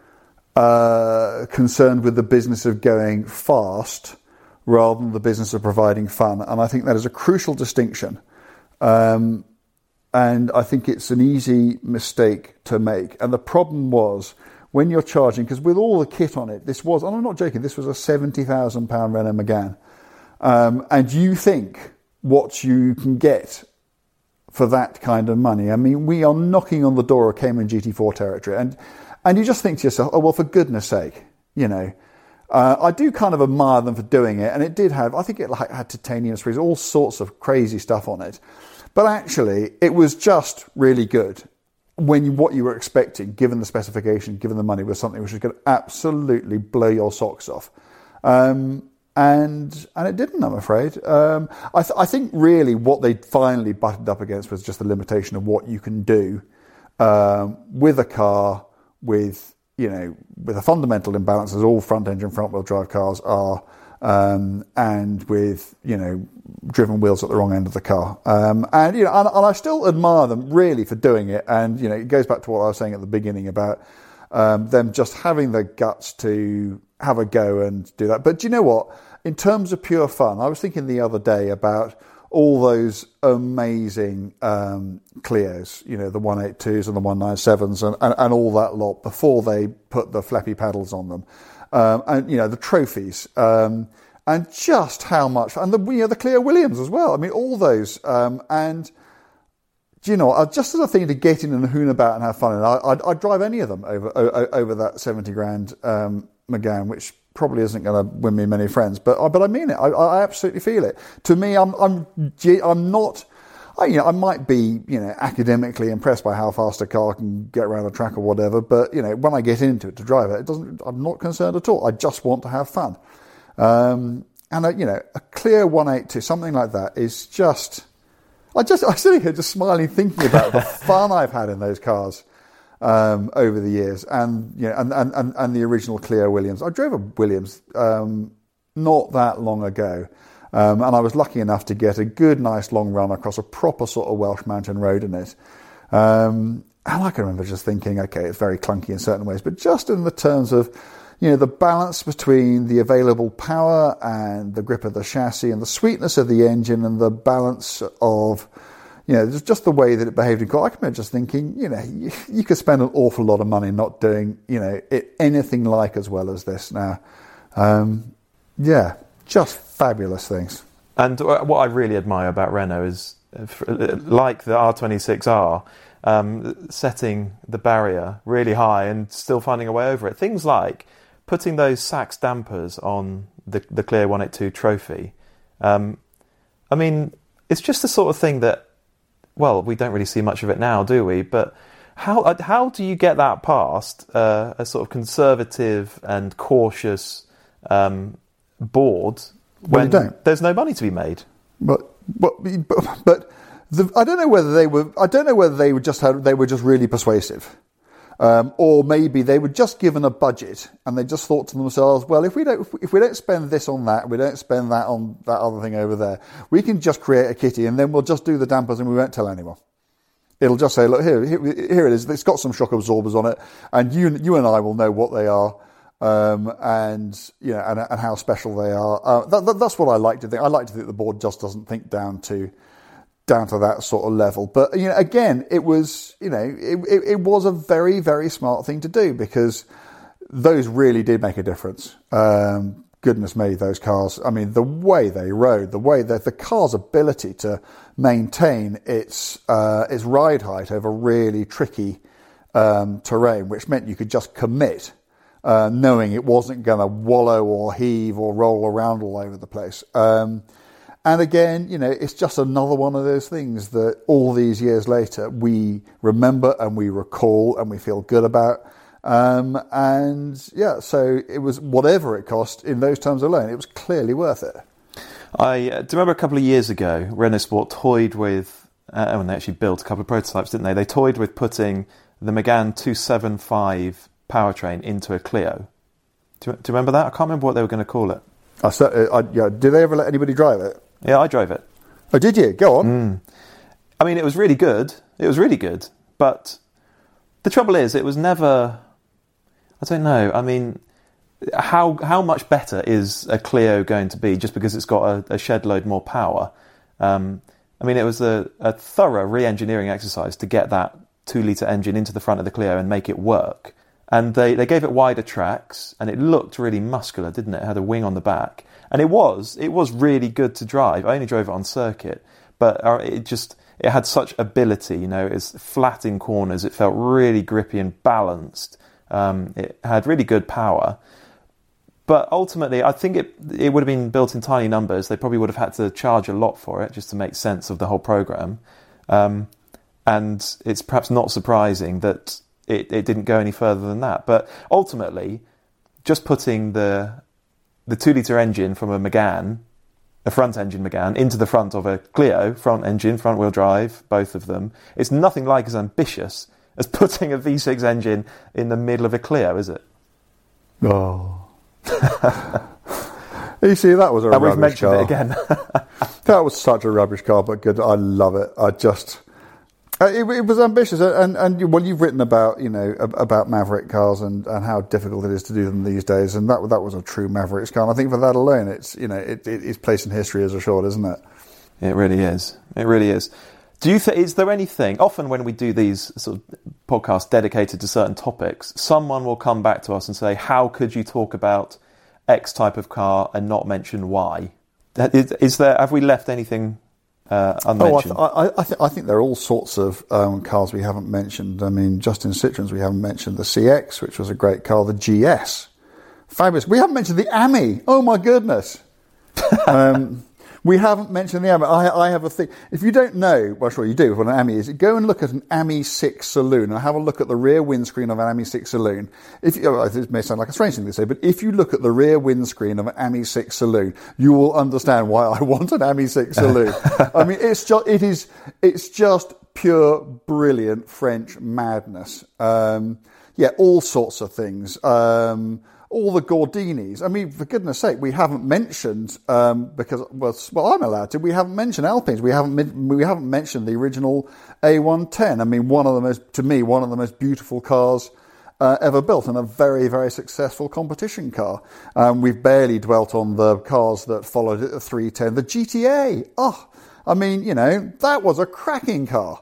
uh, concerned with the business of going fast rather than the business of providing fun, and I think that is a crucial distinction. Um, and I think it's an easy mistake to make. And the problem was, when you're charging, because with all the kit on it, this was, and I'm not joking, this was a seventy thousand pounds Renault Megane. Um, and you think what you can get for that kind of money. I mean, we are knocking on the door of Cayman G T four territory. And, and you just think to yourself, oh, well, for goodness sake, you know, uh, I do kind of admire them for doing it. And it did have, I think it had titanium springs, all sorts of crazy stuff on it. But actually, it was just really good. When you, what you were expecting, given the specification, given the money, was something which was going to absolutely blow your socks off. Um, and and it didn't, I'm afraid. Um, I, th- I think really what they finally buttoned up against was just the limitation of what you can do um, with a car with, you know, with a fundamental imbalance, as all front-engine, front-wheel drive cars are, um, and with, you know, driven wheels at the wrong end of the car. Um, and, you know, and, and I still admire them really for doing it. And, you know, it goes back to what I was saying at the beginning about um, them just having the guts to have a go and do that. But do you know what? In terms of pure fun, I was thinking the other day about all those amazing um, Clios, you know, the one eighty-twos and the one ninety-sevens and, and, and all that lot before they put the flappy paddles on them. Um, and, you know, the trophies. Um, And just how much, and the you know the Clio Williams as well. I mean, all those. Um, and do you know, just as a thing to get in and hoon about and have fun, and I, I'd, I'd drive any of them over over that seventy grand um, Megane, which probably isn't going to win me many friends. But but I mean it. I, I absolutely feel it. To me, I'm I'm I'm not. I, you know, I might be, you know, academically impressed by how fast a car can get around the track or whatever. But you know, when I get into it to drive it, it doesn't. I'm not concerned at all. I just want to have fun. Um, and a, you know, a Clio one eighty-two, something like that, is just. I just I sit here just smiling, thinking about the fun I've had in those cars um, over the years, and you know, and, and, and, and the original Clio Williams. I drove a Williams um, not that long ago. Um, and I was lucky enough to get a good, nice long run across a proper sort of Welsh mountain road in it. Um, and I can remember just thinking, okay, it's very clunky in certain ways, but just in the terms of, you know, the balance between the available power and the grip of the chassis and the sweetness of the engine and the balance of, you know, just the way that it behaved in car. I can remember just thinking, you know, you, you could spend an awful lot of money not doing, you know, it anything like as well as this now. Um, yeah. Just fabulous things. And what I really admire about Renault is, like the R twenty-six R, um, setting the barrier really high and still finding a way over it. Things like putting those Sachs dampers on the, the Clio one eighty-two Trophy. Um, I mean, it's just the sort of thing that, well, we don't really see much of it now, do we? But how how do you get that past uh, a sort of conservative and cautious um board when well, there's no money to be made? But but but the, I don't know whether they were. I don't know whether they were just had, they were just really persuasive, um, or maybe they were just given a budget and they just thought to themselves, well, if we don't if we don't spend this on that, we don't spend that on that other thing over there, we can just create a kitty and then we'll just do the dampers and we won't tell anyone. It'll just say, look, here here, here it is. It's got some shock absorbers on it, and you you and I will know what they are. Um, and you know, and, and how special they are. Uh, that, that, that's what I like to think. I like to think the board just doesn't think down to down to that sort of level. But you know, again, it was you know, it, it, it was a very very smart thing to do because those really did make a difference. Um, goodness me, those cars. I mean, the way they rode, the way that the car's ability to maintain its uh, its ride height over really tricky um, terrain, which meant you could just commit. Uh, knowing it wasn't going to wallow or heave or roll around all over the place. Um, and again, you know, it's just another one of those things that all these years later we remember and we recall and we feel good about. Um, and yeah, so it was whatever it cost in those terms alone, it was clearly worth it. I uh, do remember a couple of years ago, Renault Sport toyed with, uh, when they actually built a couple of prototypes, didn't they? They toyed with putting the Megane two seventy-five powertrain into a Clio. Do you, do you remember that? I can't remember what they were going to call it. I, I, yeah, did they ever let anybody drive it? Yeah, I drove it. Oh, did you? Go on. Mm. I mean, it was really good. It was really good. But the trouble is, it was never... I don't know. I mean, how how much better is a Clio going to be just because it's got a, a shed load more power? Um, I mean, it was a, a thorough re-engineering exercise to get that two litre engine into the front of the Clio and make it work. And they, they gave it wider tracks, and it looked really muscular, didn't it? It had a wing on the back. And it was, it was really good to drive. I only drove it on circuit, but it just, it had such ability, you know, it's flat in corners, it felt really grippy and balanced. Um, it had really good power. But ultimately, I think it it would have been built in tiny numbers. They probably would have had to charge a lot for it just to make sense of the whole program. Um, and it's perhaps not surprising that it, it didn't go any further than that. But ultimately, just putting the the two-litre engine from a Megane, a front-engine Megane, into the front of a Clio, front engine, front-wheel drive, both of them, it's nothing like as ambitious as putting a V six engine in the middle of a Clio, is it? Oh. You see, that was a and rubbish we've mentioned car. it again. That was such a rubbish car, but good. I love it. I just, uh, it, it was ambitious, and and well, you've written about you know about Maverick cars and, and how difficult it is to do them these days, and that that was a true Mavericks car. And I think for that alone, it's you know it, it, it's placed in history as assured, isn't it? It really is. It really is. Do you think, is there anything, often when we do these sort of podcasts dedicated to certain topics, someone will come back to us and say, how could you talk about X type of car and not mention Y? Is, is there, have we left anything uh, unmentioned? Oh, I, th- I, I, th- I think there are all sorts of um, cars we haven't mentioned. I mean, just in Citroens, we haven't mentioned the C X, which was a great car, the G S. Fabulous. We haven't mentioned the A M I. Oh, my goodness. um We haven't mentioned the A M I. I, I have a thing. If you don't know, well, sure you do, what an A M I is, go and look at an A M I six saloon and have a look at the rear windscreen of an A M I six saloon. If you, oh, it may sound like a strange thing to say, but if you look at the rear windscreen of an A M I six saloon, you will understand why I want an A M I six saloon. I mean, it's just, it is, it's just pure, brilliant French madness. Um, yeah, all sorts of things. Um, all the Gordinis. I mean, for goodness sake, we haven't mentioned um, because well, well, I'm allowed to. We haven't mentioned Alpines. We haven't we haven't mentioned the original A one ten. I mean, one of the most, to me, one of the most beautiful cars uh, ever built, and a very very successful competition car. Um, we've barely dwelt on the cars that followed it, the three ten, the G T A. Oh, I mean, you know, that was a cracking car.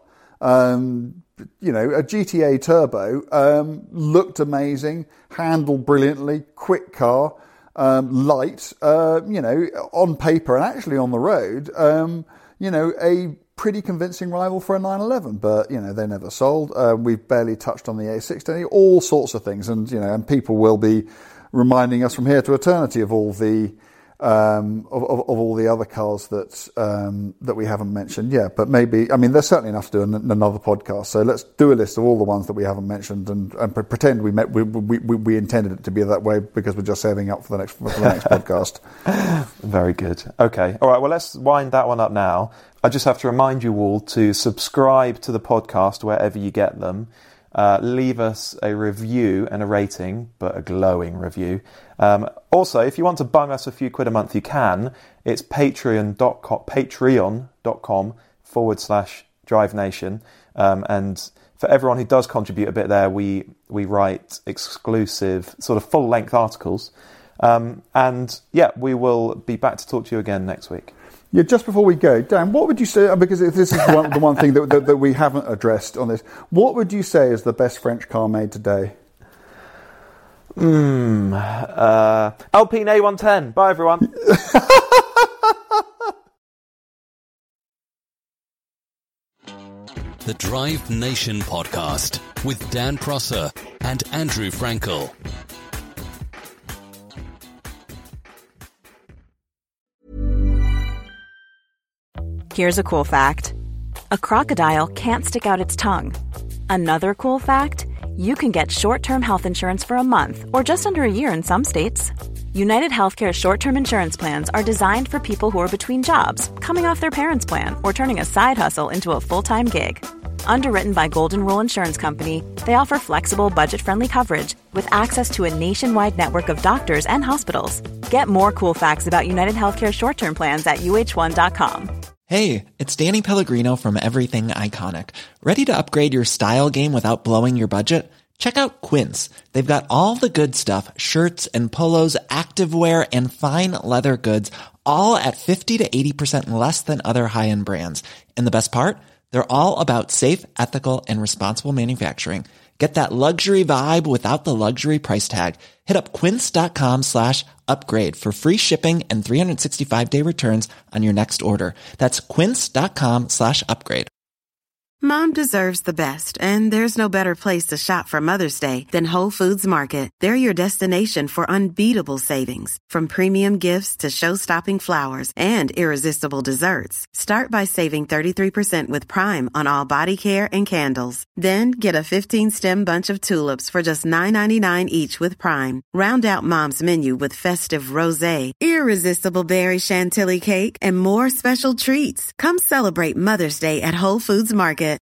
Um, you know, a G T A Turbo, um, looked amazing, handled brilliantly, quick car, um, light, uh, you know, on paper and actually on the road, um, you know, a pretty convincing rival for a nine eleven, but, you know, they never sold. Uh, we've barely touched on the A sixty, all sorts of things, and, you know, and people will be reminding us from here to eternity of all the Um, of, of, of all the other cars that um, that we haven't mentioned. Yeah, but maybe, I mean, there's certainly enough to do in another podcast. So let's do a list of all the ones that we haven't mentioned and, and pretend we, met, we, we we intended it to be that way because we're just saving up for the next for the next podcast. Very good. Okay. All right. Well, let's wind that one up now. I just have to remind you all to subscribe to the podcast wherever you get them. Uh, leave us a review and a rating, but a glowing review. Um, also, if you want to bung us a few quid a month, you can. It's patreon.com, patreon.com forward slash Drive Nation. Um, and for everyone who does contribute a bit there, we, we write exclusive, sort of full-length articles. Um, and yeah, we will be back to talk to you again next week. Yeah, just before we go, Dan, what would you say, because this is one, the one thing that, that, that we haven't addressed on this, what would you say is the best French car made today? Hmm, uh, Alpine A one ten. Bye, everyone. The Drive Nation podcast with Dan Prosser and Andrew Frankel. Here's a cool fact. A crocodile can't stick out its tongue. Another cool fact, you can get short-term health insurance for a month or just under a year in some states. United Healthcare short-term insurance plans are designed for people who are between jobs, coming off their parents' plan, or turning a side hustle into a full-time gig. Underwritten by Golden Rule Insurance Company, they offer flexible, budget-friendly coverage with access to a nationwide network of doctors and hospitals. Get more cool facts about United Healthcare short-term plans at U H one dot com. Hey, it's Danny Pellegrino from Everything Iconic. Ready to upgrade your style game without blowing your budget? Check out Quince. They've got all the good stuff, shirts and polos, activewear, and fine leather goods, all at fifty to eighty percent less than other high-end brands. And the best part? They're all about safe, ethical, and responsible manufacturing. Get that luxury vibe without the luxury price tag. Hit up quince.com slash upgrade for free shipping and three sixty-five day returns on your next order. That's quince.com slash upgrade. Mom deserves the best, and there's no better place to shop for Mother's Day than Whole Foods Market. They're your destination for unbeatable savings, from premium gifts to show-stopping flowers and irresistible desserts. Start by saving thirty-three percent with Prime on all body care and candles. Then get a fifteen-stem bunch of tulips for just nine ninety-nine each with Prime. Round out Mom's menu with festive rosé, irresistible berry chantilly cake, and more special treats. Come celebrate Mother's Day at Whole Foods Market.